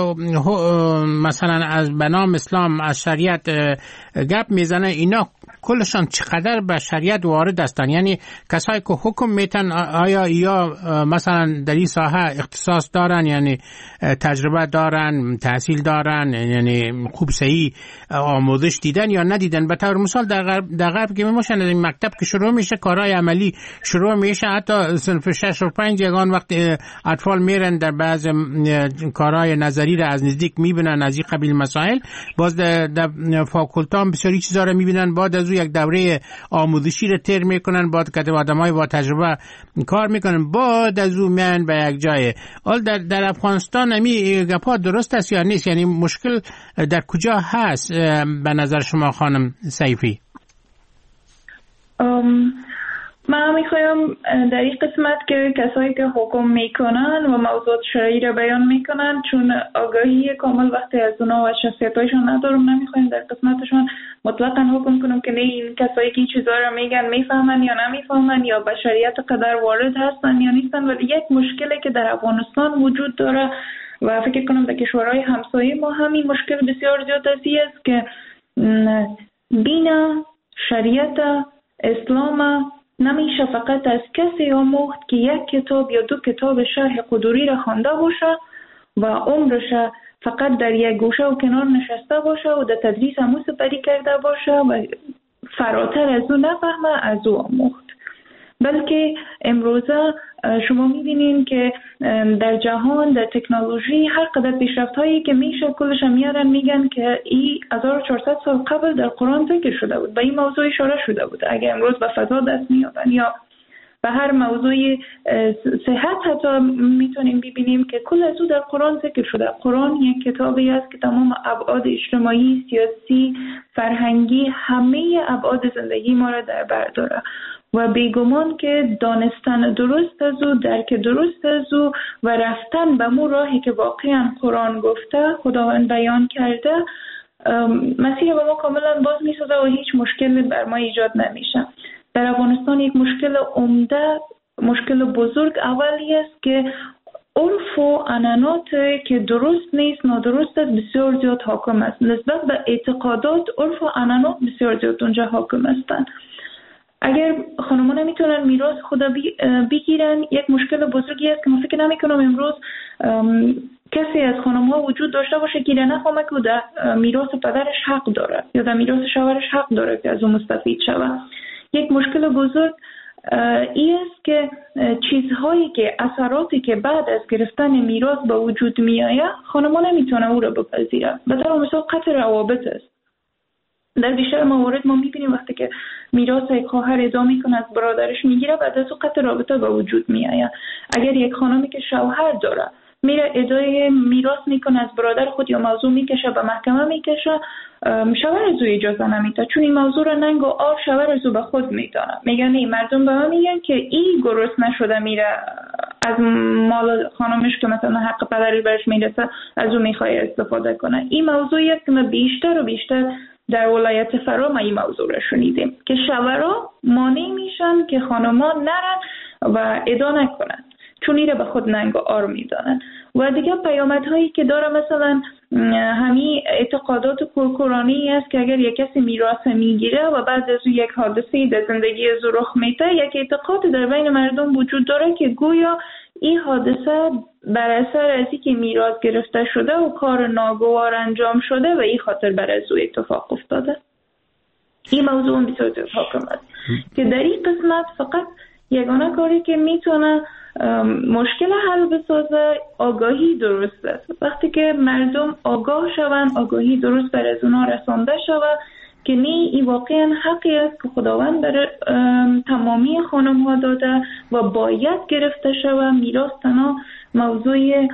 مثلا از بنام اسلام از شریعت گپ میزنه، اینا کلشان چقدر به شریعت وارد هستن؟ یعنی کسایی که حکم میتن آیا یا مثلا در این ساحه اختصاص دارن، یعنی تجربه دارن، تحصیل دارن، یعنی خوب صحیح آموزش دیدن یا ندیدن؟ به طور مثال در غرب که میموشن از این مکتب که شروع میشه، کارهای عملی شروع میشه، حتی صنف 6 و 5 یگان وقت اطفال میرن در بعض کارهای نظری را از نزدیک میبینن، از این قبیل مسائل. باز در فاکولته هم بسیاری چیزا را میبینن، بعد از یک دوره آموزشی را تیر میکنن، بعد که آدمای با تجربه کار میکنن، بعد از اون میان به یک جای. حال در افغانستان همی گپا درست است یا نیست؟ یعنی مشکل در کجا هست به نظر شما خانم سیفی؟ من میخوایم در این قسمت که کسایی که حکم میکنن و موضوعات شرعی را بیان میکنن، چون آگاهی کامل وقتی از اونا و شخصیتایشون ندارم، نمیخوایم در قسمتشون مطلقاً حکم کنم که نه این کسایی که این چیزا را میگن میفهمن یا نمیفهمن یا به شریعت قدر وارد هستن یا نیستن. ولی یک مشکلی که در افغانستان وجود داره و فکر کنم در کشورهای همسایه ما همین مشکل بسیار زیاد است که دین شریعت اسلام نمیشه فقط از کسی آموخت که یک کتاب یا دو کتاب شرح قدوری را خوانده باشه و عمرش فقط در یک گوشه و کنار نشسته باشه و در تدریس همو سپری کرده باشه و فراتر از او نفهمه از او آموخت. بلکه امروزه شما میبینین که در جهان در تکنولوژی هر قدر پیشرفت هایی که میشه کلش میارن میگن که این 1400 سال قبل در قرآن ذکر شده بود، به این موضوع اشاره شده بود. اگر امروز به فضا دست میابن یا به هر موضوع صحت حتی میتونیم ببینیم که کل از او در قرآن ذکر شده. قرآن یک کتابی است که تمام ابعاد اجتماعی، سیاسی، فرهنگی، همه ابعاد زندگی ما را در بر داره و بیگمان که دانستن درست از او، درک درست از او و رفتن به مو راهی که واقعا قرآن گفته، خداوند بیان کرده، مسیر به ما کاملا باز میسازه و هیچ مشکلی بر ما ایجاد نمیشه. در افغانستان یک مشکل عمده، مشکل بزرگ اولی است که عرف و عنعنات که درست نیست، نادرست است، بسیار زیاد حاکم است. نسبت به اعتقادات، عرف و عنعنات بسیار زیاد اونجا حاکم هستند. اگر خانم‌ها نمیتونن میراث خدا بگیرن، یک مشکل بزرگی است که من فکر نمی‌کنم امروز کسی از خانم‌ها وجود داشته باشه که نفهمه که در میراث پدرش حق داره یا در میراث شوهرش حق داره که از اون مستفید شود. یک مشکل بزرگ این است که چیزهایی که اثراتی که بعد از گرفتن میراث به وجود میآید خانم‌ها نمیتونه او را بپذیره. به طور مثال قطع روابط است. در بیشتر موارد ما میبینیم وقتی که میراث یک خواهر ادعا میکنه از برادرش میگیره، بعد از او قطع رابطه به وجود میآید. اگر یک خانمی که شوهر داره میره ادعای میراث میکنه از برادر خود یا موضوع میکشه به محکمه میکشه، شوهر از او اجازه نمیده، چون این موضوع رو ننگ و آب شوهر از او به خود میدانه. میگن این مردم به من میگن که این گرست نشده میره از مال خانمش که مثلا حق پدری برش میرسه از او میخواد استفاده کنه. این موضوعیه که بیشتر و بیشتر در ولایت فرا ما این موضوع رو شنیدیم که شوهرها مانع میشن که خانم‌ها نرن و ادعا نکنن، چون ایره به خود ننگ و آر میدانن. و دیگه پیامدهایی که داره مثلا همین اعتقادات کورکورانه‌ای است که اگر یک کسی میراث میگیره و بعد از او یک حادثه در زندگی از رخ میده، یک اعتقاد در بین مردم وجود داره که گویا این حادثه بر اثر از اینکه میراث گرفته شده و کار ناگوار انجام شده و این خاطر بر از او اتفاق افتاده. این موضوع بسیار زیاد حاکم است که در این قسمت فقط یگانه کاری که میتونه مشکل حل بسازه آگاهی درست است. وقتی که مردم آگاه شوند، آگاهی درست بر از اونها رسانده شود که نه این واقعا حقی است که خداوند بر تمامی خانم ها داده و باید گرفته شود. میراث تنها موضوع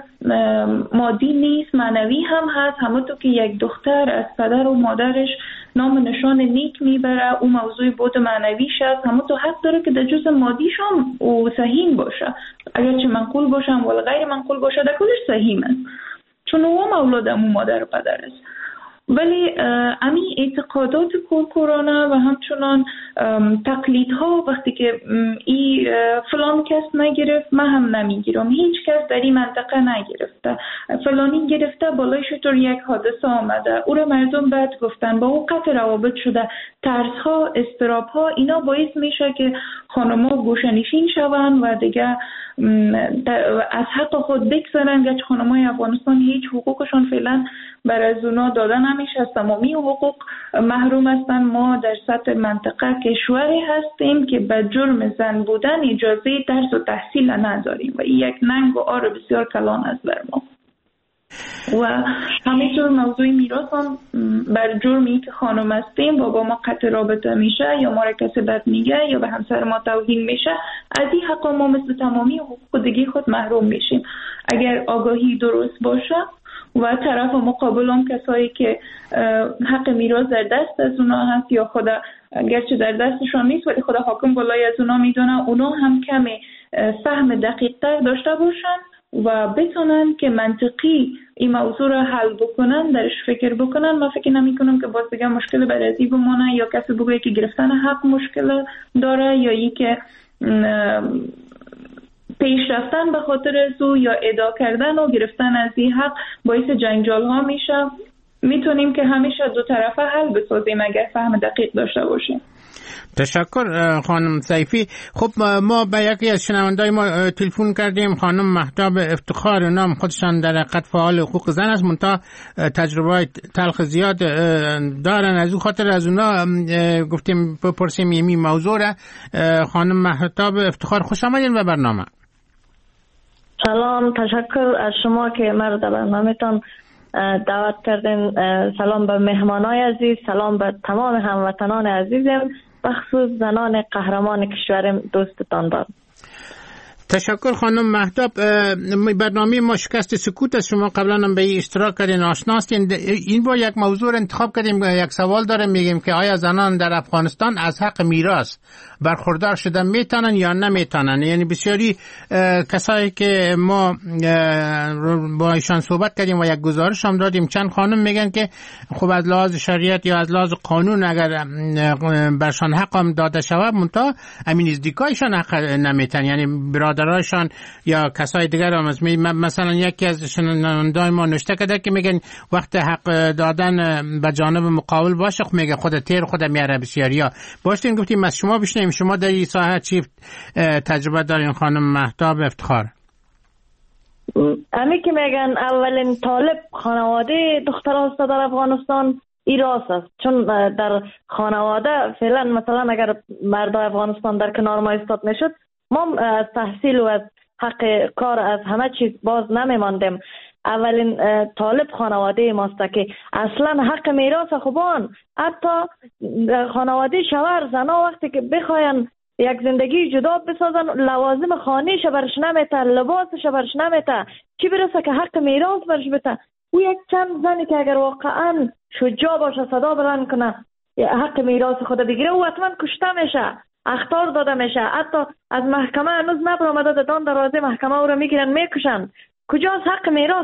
مادی نیست، معنوی هم هست. همونطور که یک دختر از پدر و مادرش نام نشان نیک میبره، او موضوع بود معنویش است، همونطور حق داره که در جزء مادیش هم او سهیم باشه، اگرچه منقول باشه ولی غیر منقول باشه در کلش سهیم است، چون او مولود امو مادر و پدر است. ولی امی اعتقادات کورکورانه و همچنان تقلیدها، وقتی که ای فلان کس نگرفت من هم نمیگیرم، هیچ کس در این منطقه نگرفته، فلانی گرفته بالای شطور یک حادثه آمده او را مردم بد گفتن، با او قطع روابط شده، ترس ها، اضطراب ها، اینا باعث میشه که خانم‌ها گوشه‌نشین شوند و دیگه از حق خود بگذرن. گرچه خانم‌های افغانستان هیچ حقوقشان فعلا بر از اونا داده نمیشه، تمامی حقوق محروم هستن. ما در سطح منطقه کشوری هستیم که به جرم زن بودن اجازه درس و تحصیل نداریم و این یک ننگ و آر بسیار کلان است بر ما. و همینطور موضوع میراث هم بر جرمی که خانم هستیم و با ما قطع رابطه میشه یا ما را کسی بد میگه یا به همسر ما توهین میشه، از این حق ما مثل تمامی حقوق دیگه خود محروم میشیم. اگر آگاهی درست باشه و طرف مقابل هم کسایی که حق میراث در دست از اونا هست یا خود گرچه در دستشون نیست ولی خود حاکم بالای از اونا میدونه، اونا هم کمی فهم دقیق تر داشته باشن و بتونن که منطقی این موضوع رو حل بکنن، درش فکر بکنن. من فکر نمی کنم که باز بگم مشکل برازی بمونه یا کسی بگه که گرفتن حق مشکل داره یا ای که پیش رفتن به خاطر ازو یا ادعا کردن و گرفتن از این حق باعث جنجال ها میشه. میتونیم که همیشه دو طرفه حل بسازیم اگر فهم دقیق داشته باشیم. تشکر خانم سیفی. خب ما به یکی از شنوندای ما تلفن کردیم، خانم مهتاب افتخار، نام خودشان در حقیقت فعال حقوق زن است، منتها تجربه تلخ زیاد دارن، از او خاطر از اونا گفتیم بپرسیم این موضوع را. خانم مهتاب افتخار خوش آمدین به برنامه. سلام، تشکر از شما که مرا در برنامه‌تان دعوت کردین. سلام به مهمانای عزیز، سلام به تمام هموطنان عزیزم، بخصوص زنان قهرمان کشورم دوستتان دارم. تشکر خانم مهتاب. برنامه ما شکست سکوت از شما قبلا هم به اشتراک کردین، آشناستین. این با یک موضوع انتخاب کردیم، یک سوال داریم، میگیم که آیا زنان در افغانستان از حق میراث برخوردار شدن میتونن یا نمیتونن؟ یعنی بسیاری کسایی که ما با ایشان صحبت کردیم و یک گزارش هم دادیم، چند خانم میگن که خب از لحاظ شریعت یا از لحاظ قانون اگر برشان حق هم داده شود منتها همین نزدیکایشان حق نمیتونن، یعنی برادرایشان یا کسای دیگر هم. مثلا یکی از شنوندای ما نوشته کرده که میگن وقت حق دادن به جانب مقابل باشه، خب میگه خود تیر خود میاره بسیاریا. باشین گفتیم از شما بشنیم، شما در این ساحه چی تجربه دارین خانم مهتاب افتخار؟ امی که میگن اولین طالب خانواده دختر هست در افغانستان ایراس است، چون در خانواده فعلا مثلا اگر مردای افغانستان در کنار ما ایستاد میشد، ما از تحصیل و از حق کار از همه چیز باز نمیماندیم. اولین طالب خانواده ماست که اصلا حق میراث خوبان، حتی خانواده شوهر زنا وقتی که بخواین یک زندگی جدا بسازن، لوازم خانهش برش نمیته، لباسش برش نمیته، چی برسه که حق میراث برش بته. او یک چند زنی که اگر واقعا شجاع باشه صدا بلند کنه حق میراث خود بگیره، او حتما کشته میشه، اخطار داده میشه. حتی از محکمه هنوز نبرآمده، دان دروازه محکمه او رو میگیرن میکشن. کجاست حق میراث؟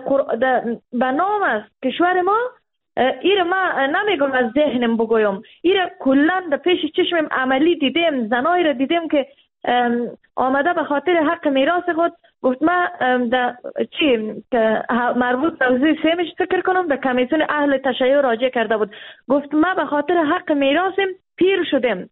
به نام است کشور ما. ایره ما نمیگم از ذهنم بگویم، ایره کلا در پیش چشمم عملی دیدیم، زنایی رو دیدیم که آمده به خاطر حق میراث خود گفت ما چی که مربوط به موضوع سیمش فکر کنم به کمیسیون اهل تشیع راجع کرده بود، گفت ما به خاطر حق میراثم پیر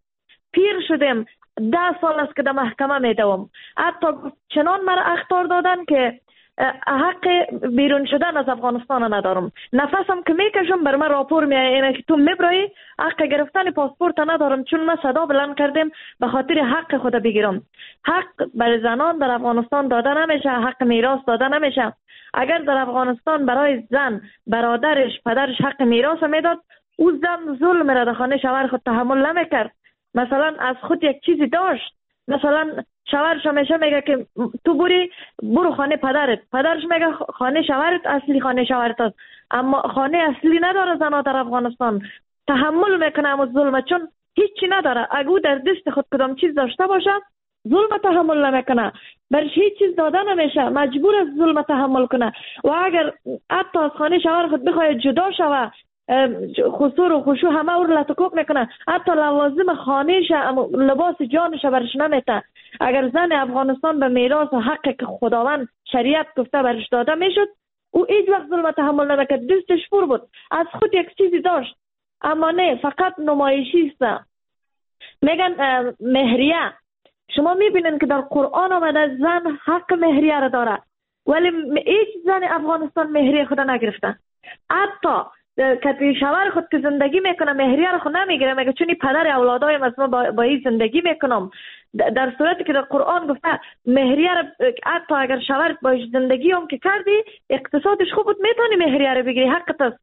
شدیم 10 سال است که در محکمه میدوم. حتی چنان مرا اخطار دادن که حق بیرون شدن از افغانستان ندارم، نفسم که میکشم بر من راپور میایه که تو میبرایی، حق گرفتن پاسپورت ندارم، چون ما صدا بلند کردیم به خاطر حق خود بگیرم. حق بر زنان در افغانستان داده نمیشه، حق میراث داده نمیشه. اگر در افغانستان برای زن برادرش پدرش حق میراث میداد، او زن ظلم را در خانه شوهر خود تحمل نمیکرد. مثلا از خود یک چیزی داشت، مثلا شوهرش همیشه میگه که تو برو خانه پدرش میگه خانه شوهرت اصلی خانه شوهرت است، اما خانه اصلی نداره. زنا در افغانستان تحمل میکنه اما ظلم، چون هیچی نداره. اگه در دست خود کدام چیز داشته باشه ظلم تحمل نمیکنه، برش هیچ چیز داده نمیشه، مجبور است ظلم تحمل کنه. و اگر حتی از خانه شوهر خود بخواد جدا شوه، خسور و خشوع همه او رو لطکوک میکنه، حتی لوازم خانهش لباس جانش برش نمیته. اگر زن افغانستان به میراث و حقی که خداوند شریعت گفته برش داده میشد، او هیچ وقت ظلم تحمل نمیکرد، دستش پر بود، از خود یک چیزی داشت. اما نه، فقط نمایشی است. میگن مهریه، شما میبینین که در قرآن آمده زن حق مهریه را داره، ولی هیچ زن افغانستان مهریه خود نگرفتن. حتی که شوهر خود که زندگی میکنه مهریه رو خود نمیگیره، میگه چونی پدر اولادایم از ما با این زندگی میکنم، در صورتی که در قرآن گفته مهریه رو حتی اگر شوهر با زندگی هم که کردی اقتصادش خوب بود میتونی مهریه رو بگیری، حقت است.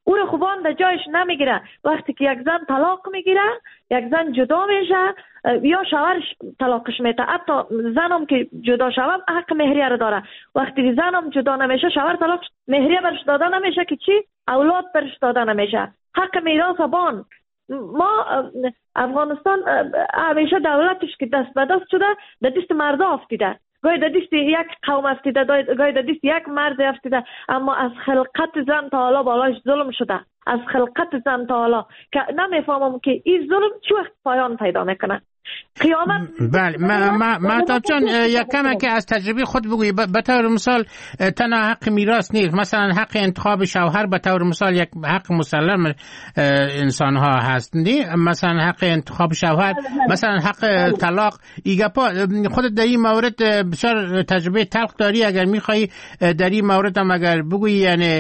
او رو خوبان در جایش نمیگیره. وقتی که یک زن طلاق میگیره، یک زن جدا میشه یا شوهرش طلاقش میده، حتی زنم که جدا شوه حق مهریه رو داره. وقتی زنم جدا نمیشه، شوهر طلاق مهریه برش داده نمیشه که چی؟ اولاد برش داده نمیشه. حق میراث بان. ما افغانستان همیشه دولتش که دست به دست شده در دست مردا افتیده، گاهی در دست یک قوم افتیده، گاهی در دست یک مرد افتیده، اما از خلقت زن تا حالا بالاش ظلم شده، از خلقت زن تا حالا که نمیفهمم که این ظلم چه وقت پایان پیدا میکنه. قیامت. بله مهتاب جان یک کم که از تجربه خود بگویی. به طور مثال تنها حق میراث نیست، مثلا حق انتخاب شوهر به طور مثال یک حق مسلم انسان ها هست، مثلا حق انتخاب شوهر، مثلا حق طلاق. ایگپا خودت در این مورد بسیار تجربه تلخ داری، اگر میخوایی در این مورد هم اگر بگویی یعنی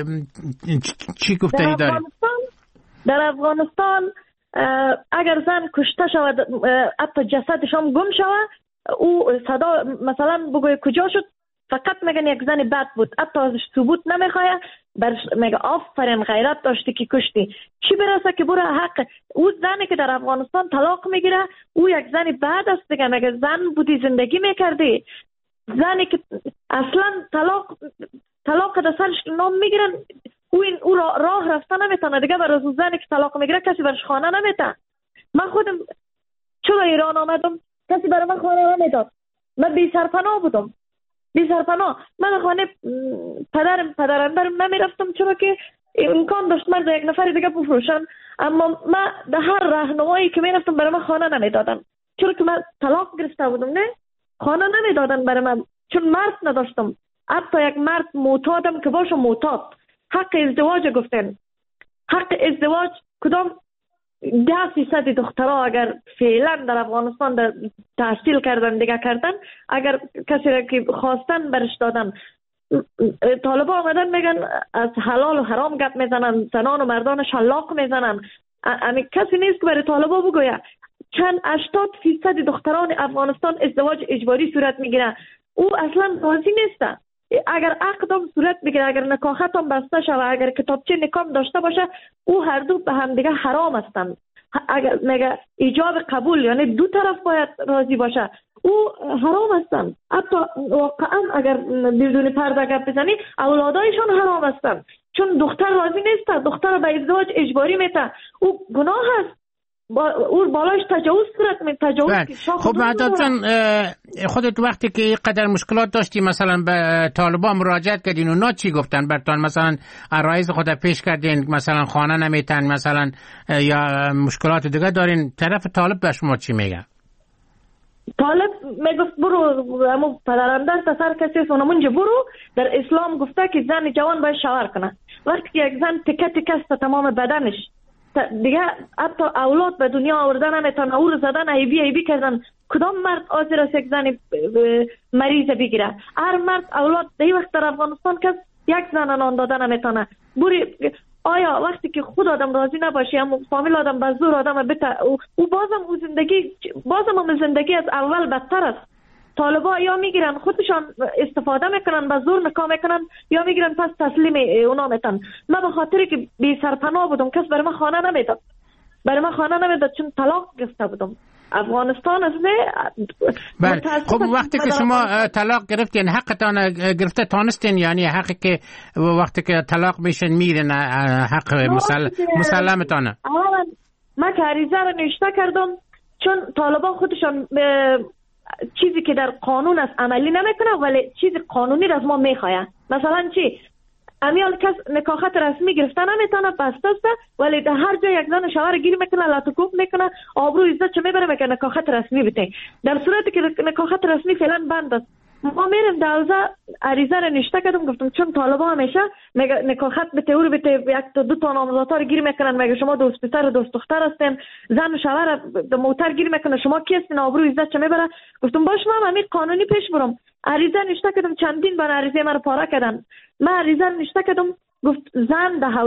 چی گفته‌ای داری؟ در افغانستان اگر زن کشته شود، حتی جسدش هم گم شود، او صدا مثلا بگوی کجا شد، فقط میگن یک زن بد بود، حتی ازش ثبوت نمیخواه، برش میگه آفرین غیرت داشتی که کشتی. چی برسه که برای حق او زنی که در افغانستان طلاق میگیره، او یک زن بد است دیگه، میگه زن بودی زندگی میکردی. زنی که اصلا طلاق در سرش نام میگیرن، او راه رفتن نمیتونه دیگه. برای زنی که طلاق میگیره کسی برش خانه نمیده. من خودم چرا ایران آمدم کسی برای من خانه نمیداد، من بی سرپناه بودم، بی سرپناه. من خانه پدرم برم نمیرفتم چرا که امکان داشت مرد یک نفر دیگه بفروشن، اما من در هر راهنمایی که میرفتم برای من خانه نمیدادن چرا که من طلاق گرفته بودم. نه خانه نمیدادن برای من چون مرد نداشتم. حتی یک مرد معتادم که باشه معتاد. حق ازدواج گفتن، حق ازدواج کدام 10% دخترها اگر فعلا در افغانستان در تحصیل کردن دیگه کردن، اگر کسی را که خواستن برش دادن. طالبا آمدن میگن از حلال و حرام گپ میزنن، زنان و مردان شلاق میزنن. امی کسی نیست که برای طالبا بگوید چند 80% دختران افغانستان ازدواج اجباری صورت میگیره. او اصلا راضی نیست. اگر عقدم صورت بگیره، اگر نکاحتم بسته شود، اگر کتابچه نکام داشته باشه، او هر دو به هم دیگه حرام هستند. اگر میگه ایجاب قبول یعنی دو طرف باید راضی باشه، او حرام هستند. حتی واقعا اگر بدون پرده گپ بزنی اولادایشان حرام هستند، چون دختر راضی نیست، دختر به ازدواج اجباری میته، او گناه است. او بالاش تجاوز صورت می تجاوز. خب مهتاب جان، خودت وقتی که قدر مشکلات داشتی مثلا به طالبان مراجعت کردین، اونا چی گفتن برتان؟ مثلا عرایض خود پیش کردین، مثلا خانه نمیتن مثلا یا مشکلات دیگه دارین، طرف طالب به شما چی میگه؟ طالب میگفت برو همون پدرندر تا سر کسی سونمونجا برو. در اسلام گفته که زن جوان باید شوهر کنه. وقتی که یک زن تکه تکه است تمام بدنش دیگه، حتی اولاد به دنیا آوردن نمیتونه، او رو زدن ایبی کردن. کدام مرد حاضر است یک زن مریض بگیره؟ هر مرد اولاد در وقت در افغانستان کس یک زن نان دادن نمیتونه. آیا وقتی که خود آدم راضی نباشه، اما فامیل آدم به زور آدم بته، او بازم زندگی از اول بدتر است. طالبا یا میگیرن خودشان استفاده میکنن، به زور نکاح میکنن، یا میگیرن پس تسلیم اونا میتن. من به خاطری که بی سرپناه بودم، کس برای من خانه نمیداد، چون طلاق گرفته بودم. افغانستان است بله. خب وقتی که شما طلاق گرفتین، حقتان گرفته تانستین؟ یعنی حقی که وقتی که طلاق میشن میرن حق مسلمتانه؟ من که عریضه رو نوشته کردم، چون طالبان خودشان چیزی که در قانون است عملی نمیکنه، ولی چیز قانونی را از ما میخواه. مثلا چی؟ امیال کس نکاحت رسمی گرفته نمیتونه، بسته است، ولی در هر جای یک زن شوهر گیر میکنه، لطوکوب میکنه، آبرو عزت چه میبره میگه نکاحت رسمی بده. در صورتی که نکاحت رسمی فعلا بند است. ما میریم دوزه عریضه رو نوشته کردم، گفتم چون طالبا همیشه میگه نکاحت به تئوری به یک تا دو تا نامزادها رو گیر میکنن، میگه شما دوست پسر و دوست دختر هستین، زن و شوهر به موتر گیر میکنه، شما کی هستین، آبرو عزت چه میبره. گفتم باش من همین قانونی پیش برم. عریضه نوشته کردم، چندین بار عریضه من رو پاره کردن. من عریضه نوشته کردم، گفت زن ده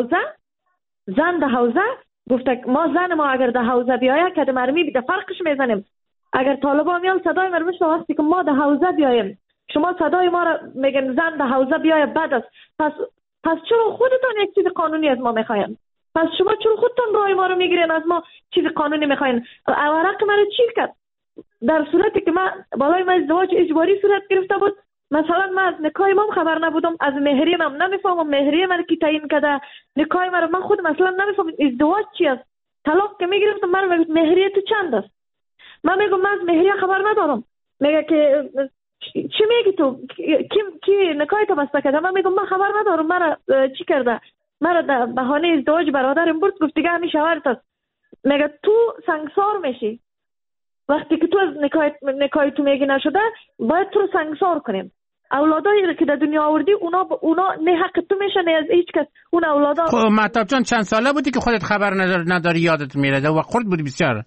حوزه گفت ما اگر ده حوزه بیاید که مرمی بیده فرقش میزنیم. اگر طالبا میان صدای ما رو میشنوه، وقتی که ما ده حوزه بیایم شما صدای ما رو میگن زن ده حوزه بیاید بد است، پس پس چرا خودتان یک چیز قانونی از ما میخواین؟ پس شما چرا خودتان رای ما رو میگیرین از ما چیز قانونی میخواین؟ ورق من چی کرد؟ در صورتی که بالای من ازدواج اجباری صورت گرفته بود، مثلا من از نکاح مام خبر نبودم، از مهریه من نمیفهمم مهریه من کی تعیین کرده، نکاح من خود مثلا نمیفهمم ازدواج چی است. طلاق که میگرفتم من میگم مهریه تو چند است؟ من میگم من از مهریه خبر ندارم. میگه که چی میگی تو؟ کی نکاح تو بسته کرده؟ من میگم من خبر ندارم. من چی کرده؟ من در بهانه ازدواج برادرم برد گفت دیگه همین شوهرت است. میگه تو سنگسار میشی وقتی که تو از نکاح تو میگی نشده، باید تو رو سنگسار کنیم. اولادایی که در دنیا آوردی اونا نه حق تو میشه نه از هیچ کس. اون اولادا خب مهتاب جان چند ساله بودی که خودت خبر نداری یادت میره و خرد بودی بسیار؟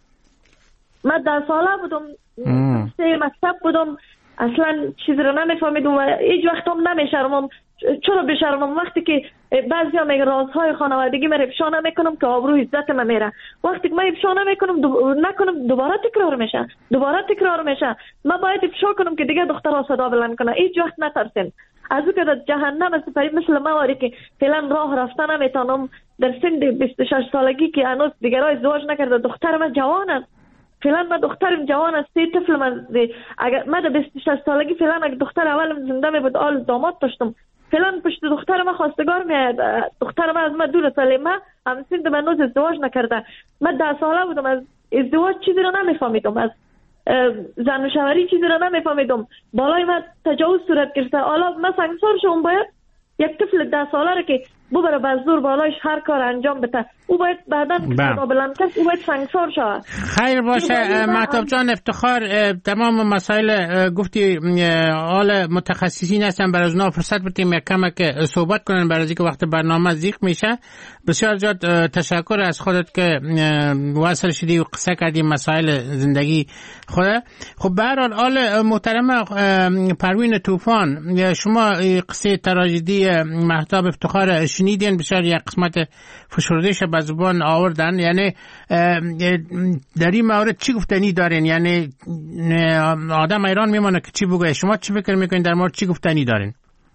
من 10 ساله بودم، سه مکتب بودم، اصلا چیز رو نمیفهمیدم و هیچ وقت هم نمیشرمم. چرا بشرمم؟ وقتی که بعضیا میگن رازهای خانوادگی من افشا نمیکنم که آبرو عزت من میره. وقتی که من افشا نکنم دوباره تکرار میشه. من باید افشا کنم که دیگه دخترها صدا بلند کنه. هیچ وقت نترسین از او که در جهنم سپری مثل مواری که فعلا راه رفتن نمیتونم، در سن 26 سالگی که هنوز دیگرها ازدواج نکرده. دختر من جوان است، فعلا من دخترم جوان است، 3 طفل من. اگر من در 26 سالگی فعلا اگر دختر اولم زنده می بود آل داماد داشتم، فعلا پشت دختر من خواستگار میاد. دختر من از من دور ساله، من هم سن من نوز ازدواج نکرده. من 10 ساله بودم، از ازدواج چیزی رو نمیفهمیدم، از زن و شوهری چیزی رو نمیفهمیدم. بالای من تجاوز صورت گرفته. حالا من سنگسار شدم، باید یک طفل 10 ساله رو که ببره به زور بالایش هر کار انجام بده، او باید بعداً صدا بلند کنه، او باید سنگسار شود. خیر باشه مهتاب جان، افتخار. تمام مسائل گفتی حال متخصصین هستن، برای اونا فرصت بدیم یک کم که صحبت کنن برای اینکه وقت برنامه زیق میشه. بسیار زیاد تشکر از خودت که وصل شدی و قصه کردی مسائل زندگی خودت. خب به هر حال محترم پروین طوفان، شما قصه تراژدی مهتاب افتخار شنیدین، بسیار یک قسمت فشردهش به زبان آوردن. یعنی در این مورد چی گفتنی دارین؟ یعنی آدم ایران میمونه که چی بگه. شما چی فکر میکنین در مورد چی گفتنی دارین؟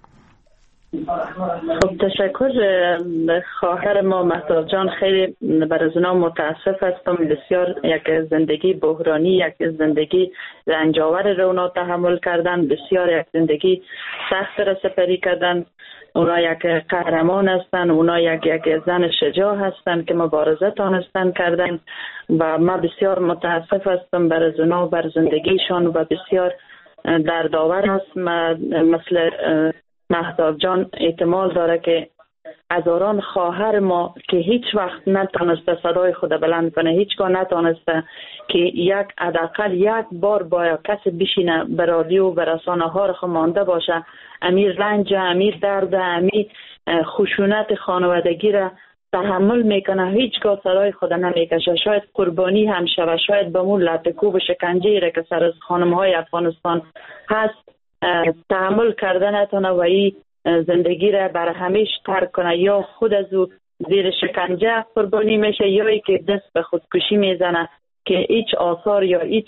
خب تشکر. خواهر ما مهتاب جان، خیلی برای اونا متاسف هستم. بسیار یک زندگی بحرانی، یک زندگی رنجاور رو اونا تحمل کردن، بسیار یک زندگی سخت را سپری کردن. اونا یک قهرمان هستن، اونا یک زن شجاع هستن که مبارزه تانستن کردن و ما بسیار متاسف هستم برای اونا و بر زندگیشان و بسیار دردآور است. مثل مهتاب جان احتمال داره که هزاران خواهر ما که هیچ وقت نتونسته صدای خود بلند کنه، هیچگاه نتونسته که حداقل یک بار با کسی بشینه به رادیو و رسانه ها رو مانده باشه، امیر رنج، امیر درد، امیر خشونت خانوادگی را تحمل میکنه، هیچگاه صدای خود نمیکشه. شاید قربانی هم شود، شاید به مون لطکوب و شکنجه را که سر از خانم های افغانستان هست تحمل کرده نتونه و این زندگی را برای همیش ترک کنه، یا خود از او زیر شکنجه قربانی میشه یا ای که دست به خودکشی میزنه که هیچ آثار یا هیچ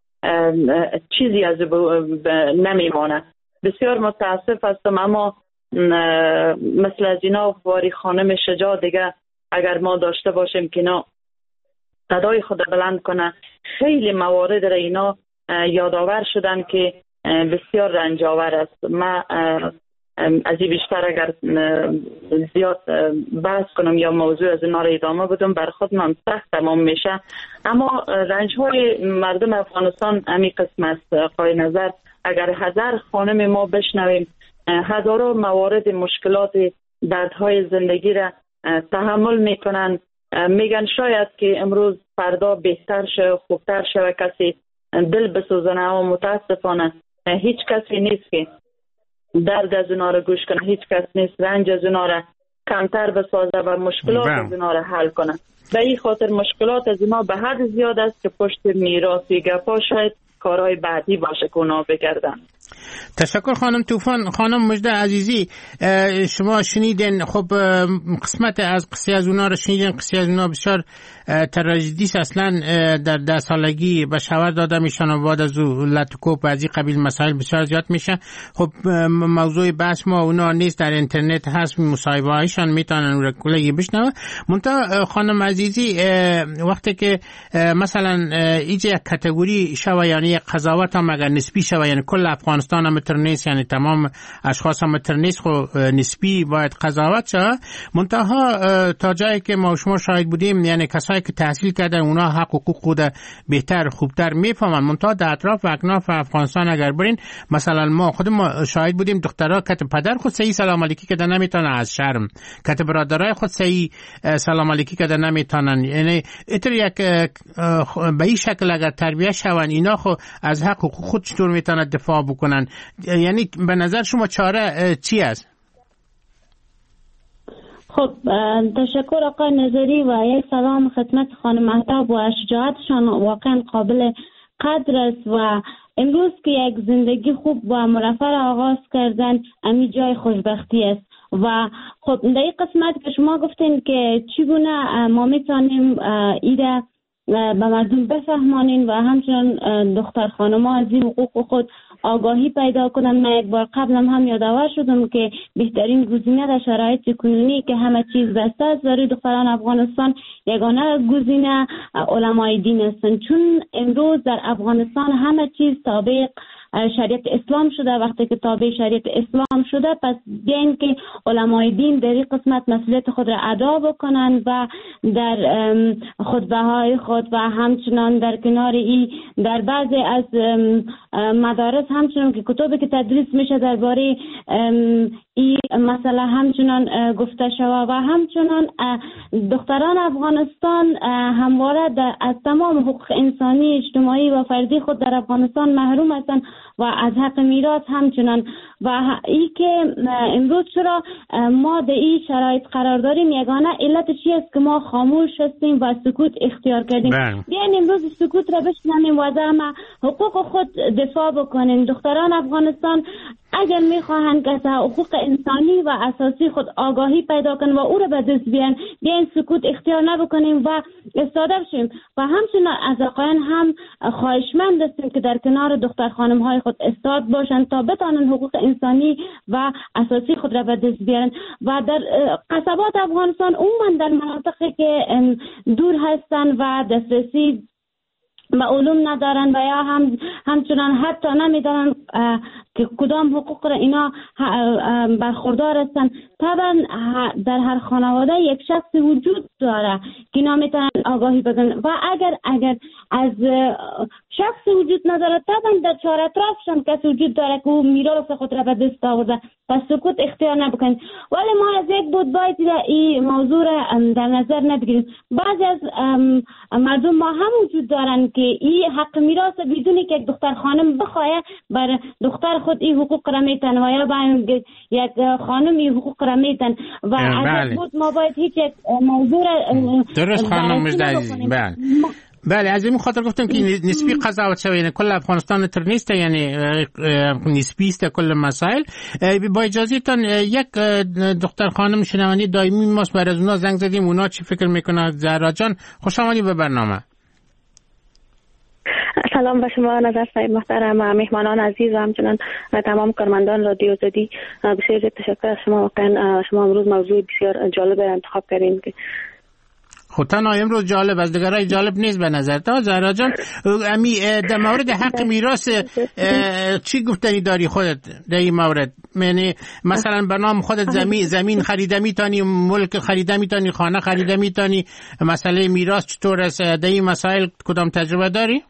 چیزی از نمیمانه. بسیار متاسف هستم، اما مثل از اینا واری خانم شجاع دیگه اگر ما داشته باشیم که اینا صدای خود بلند کنه. خیلی موارد را اینا یادآور شدن که بسیار رنجاور است. من از این بیشتر اگر زیاد بحث کنم یا موضوع از اینا را ادامه بدم بر خود من سخت تمام میشه. اما رنج های مردم افغانستان همین قسم است. قای نظر اگر هزار خانم ما بشنویم هزاران موارد مشکلات دردهای زندگی را تحمل میکنن، میگن شاید که امروز فردا بهتر شه خوبتر شه کسی دل بسوزنه، اما متاسفانه هیچ کسی نیست که درد از اونا را گوش کنه، هیچ کس نیست رنج از اونا را کمتر بسازه و مشکلات از اونا را حل کنه. به این خاطر مشکلات از اونا به حد زیاد است که پشت میراثی گپا شاید کارهای بعدی باشه که اونا بگردن. تشکر خانم طوفان. خانم مجده عزیزی، شما شنیدین، خب قسمت از قصه از اونا رو شنیدین. قصه از اونا بسیار تراژدی است. اصلا در 10 سالگی به شوهر داده میشن و بعد از لطکوب و از این قبیل مسائل بسیار زیاد میشه. خب موضوع بحث ما اونا نیست، در اینترنت هست، مصاحبه هایشان میتونن رو کلی بشنوه. منتها خانم عزیزی، وقتی که مثلا ایجا یک کاتگوری شوه، یعنی قضاوت هم اگر نسبی شوه، یعنی کل افغانستان هم متر نیست، یعنی تمام اشخاص هم متر نیست، خب نسبی باید قضاوت شوه. منتها تا جایی که ما شما شاهد بودیم، یعنی کسایی که تحصیل کردن اونا حق و حقوق خود بهتر خوبتر میفهمن. منتها در اطراف و اکناف افغانستان اگر برین، مثلا ما خود ما شاهد بودیم دخترها کت پدر خود صحیح سلام علیکی که نمیتونن از شرم، کت برادرای خود صحیح سلام علیکی که نمیتونن. یعنی اینطور یک به این شکل اگر تربیت شون، اینا خود از حق و حقوق خود چطور میتونن دفاع بکنن؟ یعنی به نظر شما چاره چی است؟ خب تشکر آقای نظری و یک سلام خدمت خانم مهتاب و شجاعتشان واقعا قابل قدر است و امروز که یک زندگی خوب و مرفه را آغاز کردن امی جای خوشبختی است. و خب در این قسمت که شما گفتین که چگونه ما میتونیم ایده به مردم بفهمانین و همچنان دختر خانم‌ها از این حقوق خود آگاهی پیدا کنن. من یک بار قبلم هم یادآور شدم که بهترین گزینه در شرایط کنونی که همه چیز بسته است برای دختران افغانستان، یگانه گزینه علمای دین هستند، چون امروز در افغانستان همه چیز تابع شریعت اسلام شده. وقتی که تابع شریعت اسلام شده، پس بیاین که علمای دین در این قسمت مسئولیت خود را ادا بکنند و در خطبه های خود و همچنان در کنار ای در بعضی از مدارس همچنان که کتابی که تدریس میشه درباره این مسئله همچنان گفته شود و همچنان دختران افغانستان همواره از تمام حقوق انسانی، اجتماعی و فردی خود در افغانستان محروم هستند و از حق میراث همچنان. و ای که امروز چرا ما در این شرایط قرار داریم، یگانه علتش است که ما خاموش هستیم و سکوت اختیار کردیم. بیاین امروز سکوت را بشنویم و از حقوق خود دفاع بکنیم. دختران افغانستان اگر میخواهند که حقوق انسانی و اساسی خود آگاهی پیدا کنند و او را به دست بیارن، بیاین سکوت اختیار نبکنیم و استاده بشیم. و همچنان از آقایان هم خواهشمند هستیم که در کنار دختر خانم های خود استاد باشند تا بتوانند حقوق انسانی و اساسی خود را به دست بیارن. و در قصبات افغانستان عموما در مناطقی که دور هستند و دسترسی به علوم ندارن و یا همچنان حتی نمیدانن که کدام حقوق را اینا برخوردار هستن. طبعا در هر خانواده یک شخص وجود داره که اینا میتونن آگاهی بدن و اگر از شخص وجود نداره، طبعا در چهار اطرافشان کسی وجود داره که او میراث خود را به دست آورده، پس سکوت اختیار نبکنید. ولی ما از یک بود باید این موضوع را در نظر نبگیریم. بعضی از مردم ما هم وجود دارن که این حق میراث بدونی که یک دختر خانم بخواه بر دختر خود این حقوق را میتن و یا باید یک خانم این حقوق را میتن و از بود ما باید هیچ یک موضوع را درست خانم مجده عزیزی. بله از این خاطر گفتم که نسبی قضاوت شوه، یعنی کل افغانستان تر نیست، یعنی نسبی است کل مسائل. با اجازهتان یک دختر خانم شنوندی دائمی ماست، برای اونا زنگ زدیم، اونا چی فکر میکنن؟ زهرا جان خوش آمدید به برنامه. سلام به شما نظر صاحب محترم، مهمانان عزیز و همچنان تمام کارمندان رادیو آزادی. بسیار تشکر از شما. واقعا شما امروز موضوع بسیار جالب انتخاب کردین که خود تنها امروز جالب از دیگرای جالب نیست به نظر تا. زهرا جان امی در مورد حق میراث چی گفتنی داری خودت در این مورد؟ یعنی مثلا به نام خودت زمین خریده میتونی، ملک خریده میتونی، خانه خریده میتونی، مسئله میراث چطور است؟ در این مسائل کدام تجربه داری؟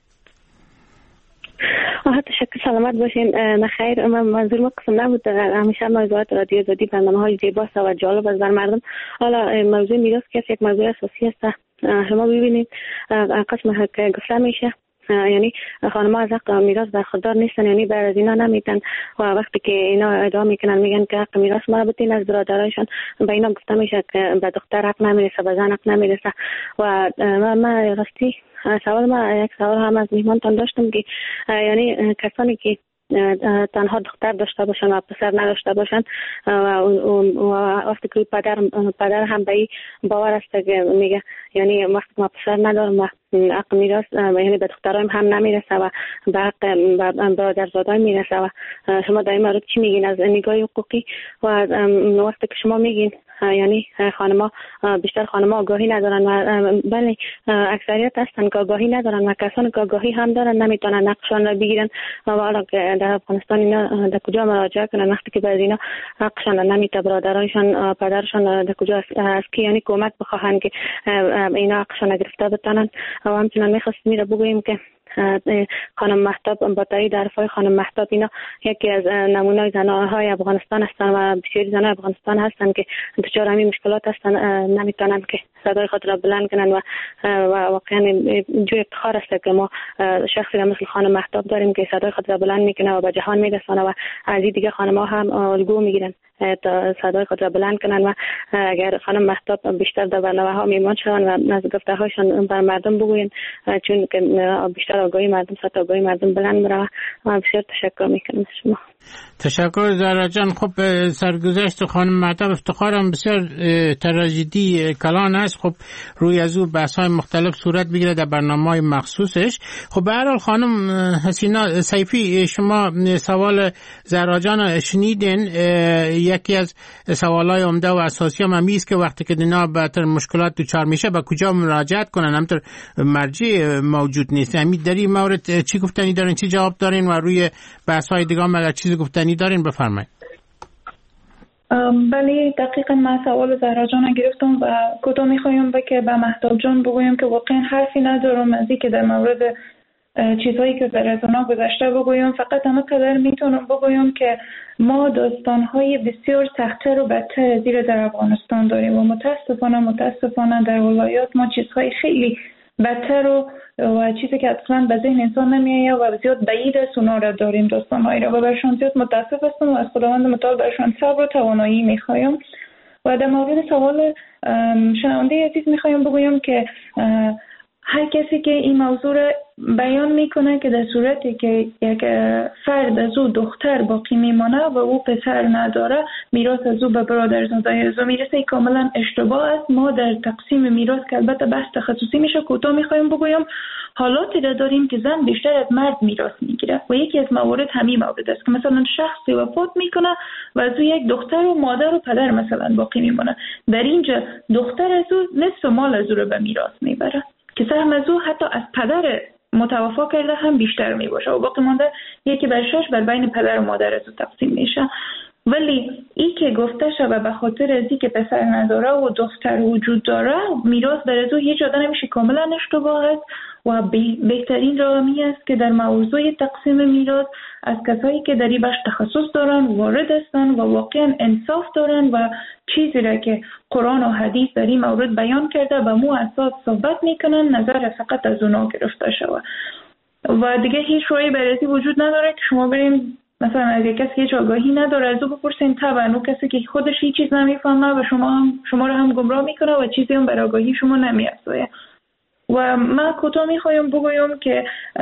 تشکر، سلامت باشین. نخیر، منظور ما قسم نبود، همیشه موضوعات رادیو آزادی برنامه‌های زیباست و جالب است بر مردم. حالا موضوع میراث که یک موضوع اساسی است. شما ببینید قسم که گفته میشه یعنی خانم‌ها از حق میراث برخوردار نیستن، یعنی بعد از اینا نمیتن و وقتی که اینا ادعا میکنن میگن که حق میراث مربوطه از برادرایشان، به اینا گفته میشه که به دختر حق نمیرسه، به زن حق نمیرسه. و من راستی یک سوال هم از میهمانتان داشتم که یعنی کسانی که تنها دختر داشته باشن و پسر نداشته باشن و وقتی که پدر هم به این باور است که میگه یعنی وقتی ما پسر ندارم و حق میراث یعنی به دخترایم هم نمیرسه و به حق برادرزادای میرسه و شما در این مورد چی میگین از نگاه حقوقی و وقتی که شما میگین یعنی خانما بیشتر خانما آگاهی ندارن و بله اکثریت هستن که آگاهی ندارن و کسانی که آگاهی هم دارن نمیتونن حقشان را بگیرن و حالا که در افغانستان اینا در کجا مراجعه کنن وقتی که بعد اینا حقشان نمیته برادرایشان پدرشان در کجا از کی یعنی کمک بخواهن که اینا حقشان گرفته بتونن و همچنان میخواستیم میره بگوییم که خانم مهتاب با تایید حرفای خانم مهتاب اینا یکی از نمونه‌های زنهای افغانستان هستن و بسیاری زنهای افغانستان هستن که دچار همین مشکلات هستن نمیتونن که صدای خود را بلند کنن و واقعا جو افتخار است که ما شخصی مثل خانم مهتاب داریم که صدای خود را بلند میکنه و به جهان میرسونه و از این دیگه خانم‌ها هم الگو میگیرن تا صدای خود را بلند کنن و اگر خانم مهتاب بیشتر در برنامه‌ها میمان شون و از گفته‌هایشان بر مردم بگوین چون که بیشتر آگاهی مردم سطح آگاهی مردم بلند بره و بسیار تشکر میکنم شما. تشکر زهرا جان. خب سرگذشت خانم مهتاب افتخارم بسیار تراژدی کلان است. خب روی از او بحث‌های مختلف صورت بگیره در برنامه‌های مخصوصش. خب به هر حال خانم حسینا سیفی شما سوال زهرا جان شنیدین. یکی از سوالای عمده و اساسی هم است که وقتی که اینا به مشکلات دچار میشه به کجا مراجعت کنن همینطور مرجع موجود نیست. همین در این مورد چی گفتنی دارین، چی جواب دارین و روی بحث‌های دیگه هم اگر چیزی گفتنی دارین بفرمایید. بله دقیقاً من سوال زهرا جان گرفتم و کدام میخوایم که به مهتاب جان بگویم که واقعا حرفی ندارم از اینکه در مورد چیزهایی که در رسانه‌ها گذشته بگویم. فقط همه قدر میتونم بگویم که ما داستان‌های بسیار سخت‌تر و بدتر از این در افغانستان داریم و متاسفانه در ولایات ما چیزهای خیلی بدتر و چیزی که اصلا به ذهن انسان نمیایه و زیاد بعید است اونا را داریم داستان‌هایی را و برشان زیاد متاسف هستم و از خداوند متعال برشان صبر و توانایی میخوایم. و در مورد سوال شنونده عزیز میخوایم بگویم که هر کسی که این موضوع را بیان میکنه که در صورتی که یک فرد از او دختر باقی میمانه و او پسر نداره میراث از او به برادرزادای از او میرسه، کاملا اشتباه است. ما در تقسیم میراث که البته بحث تخصصی میشه کوتاه میخوایم بگویم حالاتی را داریم که زن بیشتر از مرد میراث میگیره و یکی از موارد همین مورد است که مثلا شخصی وفات میکنه و از او یک دختر و مادر و پدر مثلا باقی میمونه. در اینجا دختر از او نصف مال از او رو به میراث میبره که سهم از او حتی از پدر متوفا کرده هم بیشتر می باشه و باقی مانده 1/6 بر بین پدر و مادر از او تقسیم میشه. ولی این که گفته شده به خاطر از این که پسر نداره و دختر وجود داره میراث بر از او هیچ جا نمیشه، کاملا اشتباه است و بهترین راهی است که در موضوع تقسیم میراث از کسایی که در این بخش تخصص دارن وارد هستن و واقعا انصاف دارن و چیزی را که قرآن و حدیث در این مورد بیان کرده به مو اساس صحبت میکنن، نظر فقط از اونا گرفته شود و دیگه هیچ راهی برای وجود نداره که شما بریم مثلا از یک کسی که هیچ آگاهی نداره از او بپرسین. طبعا اون کسی که خودش هیچ چیز نمیفهمه و شما رو هم گمراه میکنه و چیزی هم بر آگاهی شما نمیافزاید. و من کوتاه میخوایم بگویم که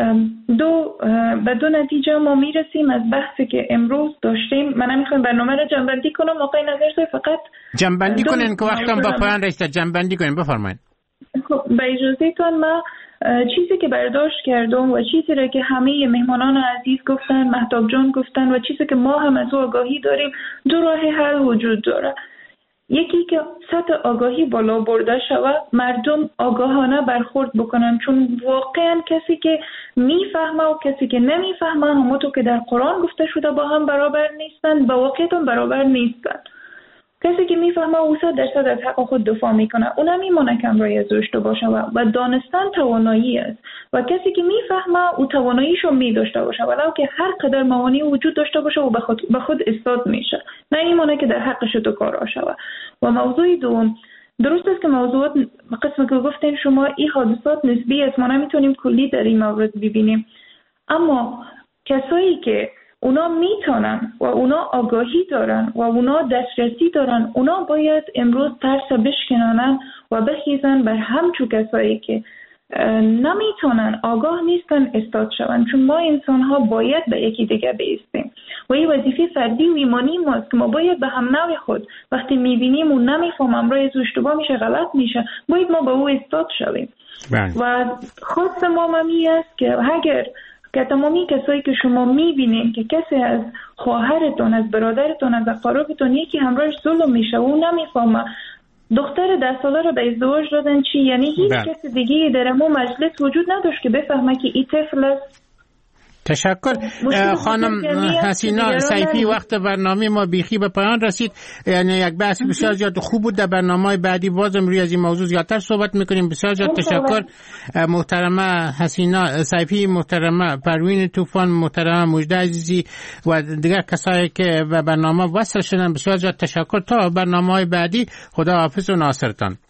به دو نتیجه ما میرسیم از بحثی که امروز داشتیم. من نمیخوایم برنامه رو جنبندی کنم، آقای نظرسای فقط جنبندی کنین که وقتم با پایان رسید. جنبندی کنین بفرمایید. خب به اجازهتون من چیزی که برداشت کردم و چیزی را که همه مهمانان عزیز گفتن، مهتاب جان گفتن و چیزی که ما هم از آگاهی داریم، دو راه حل وجود داره. یکی که سطح آگاهی بالا برده شود، مردم آگاهانه برخورد بکنن، چون واقعا کسی که میفهمه و کسی که نمیفهمه همونطور که در قرآن گفته شده با هم برابر نیستن، با واقعیت هم برابر نیستن. کسی که میفهمه او 100% از حق خود دفاع میکنه، اون هم میمونه که امرای از داشته باشه و دانستن توانایی است و کسی که میفهمه او تواناییشو میداشته باشه ولو که هر قدر موانعی وجود داشته باشه و به خود استاد میشه، نه میمونه که در حقش تو کارا شود. و موضوع دوم، درست است که موضوعات قسمی که گفتین شما این حادثات نسبی است، ما نمیتونیم کلی در این مورد ببینیم، اما کسایی که اونا میتونن و اونا آگاهی دارن و اونا دسترسی دارن، اونا باید امروز ترس بشکنانن و بخیزن بر همچو کسایی که نمیتونن، آگاه نیستن استاد شون، چون ما انسان ها باید به یکی دیگه بیستیم و این وظیفه فردی و ایمانی ماست که ما باید به هم نوع خود وقتی میبینیم و نمیفهمم رای از اشتباه میشه، غلط میشه، باید ما به او استاد شویم. و خواست ما ممی است که اگر که تمامی کسایی که شما میبینین که کسی از خواهرتون، از برادرتون، از اقاربتون یکی همراهش ظلم میشه و نمیفهمه، دختر 10 ساله رو به ازدواج دادن چی؟ یعنی هیچ کس دیگه در امو مجلس وجود نداشت که بفهمه که این طفل است. تشکر خانم حسینا سیفی. وقت برنامه ما بیخی به پایان رسید، یعنی یک بحث بسیار زیاد خوب بود. در برنامه‌های بعدی بازم روی از این موضوع زیادتر صحبت میکنیم. بسیار زیاد تشکر محترمه حسینا سیفی، محترمه پروین طوفان، محترمه مجده عزیزی و دیگر کسایی که به برنامه وصل شدن. بسیار زیاد تشکر. تا برنامه‌های بعدی، خدا حافظ و ناصرتان.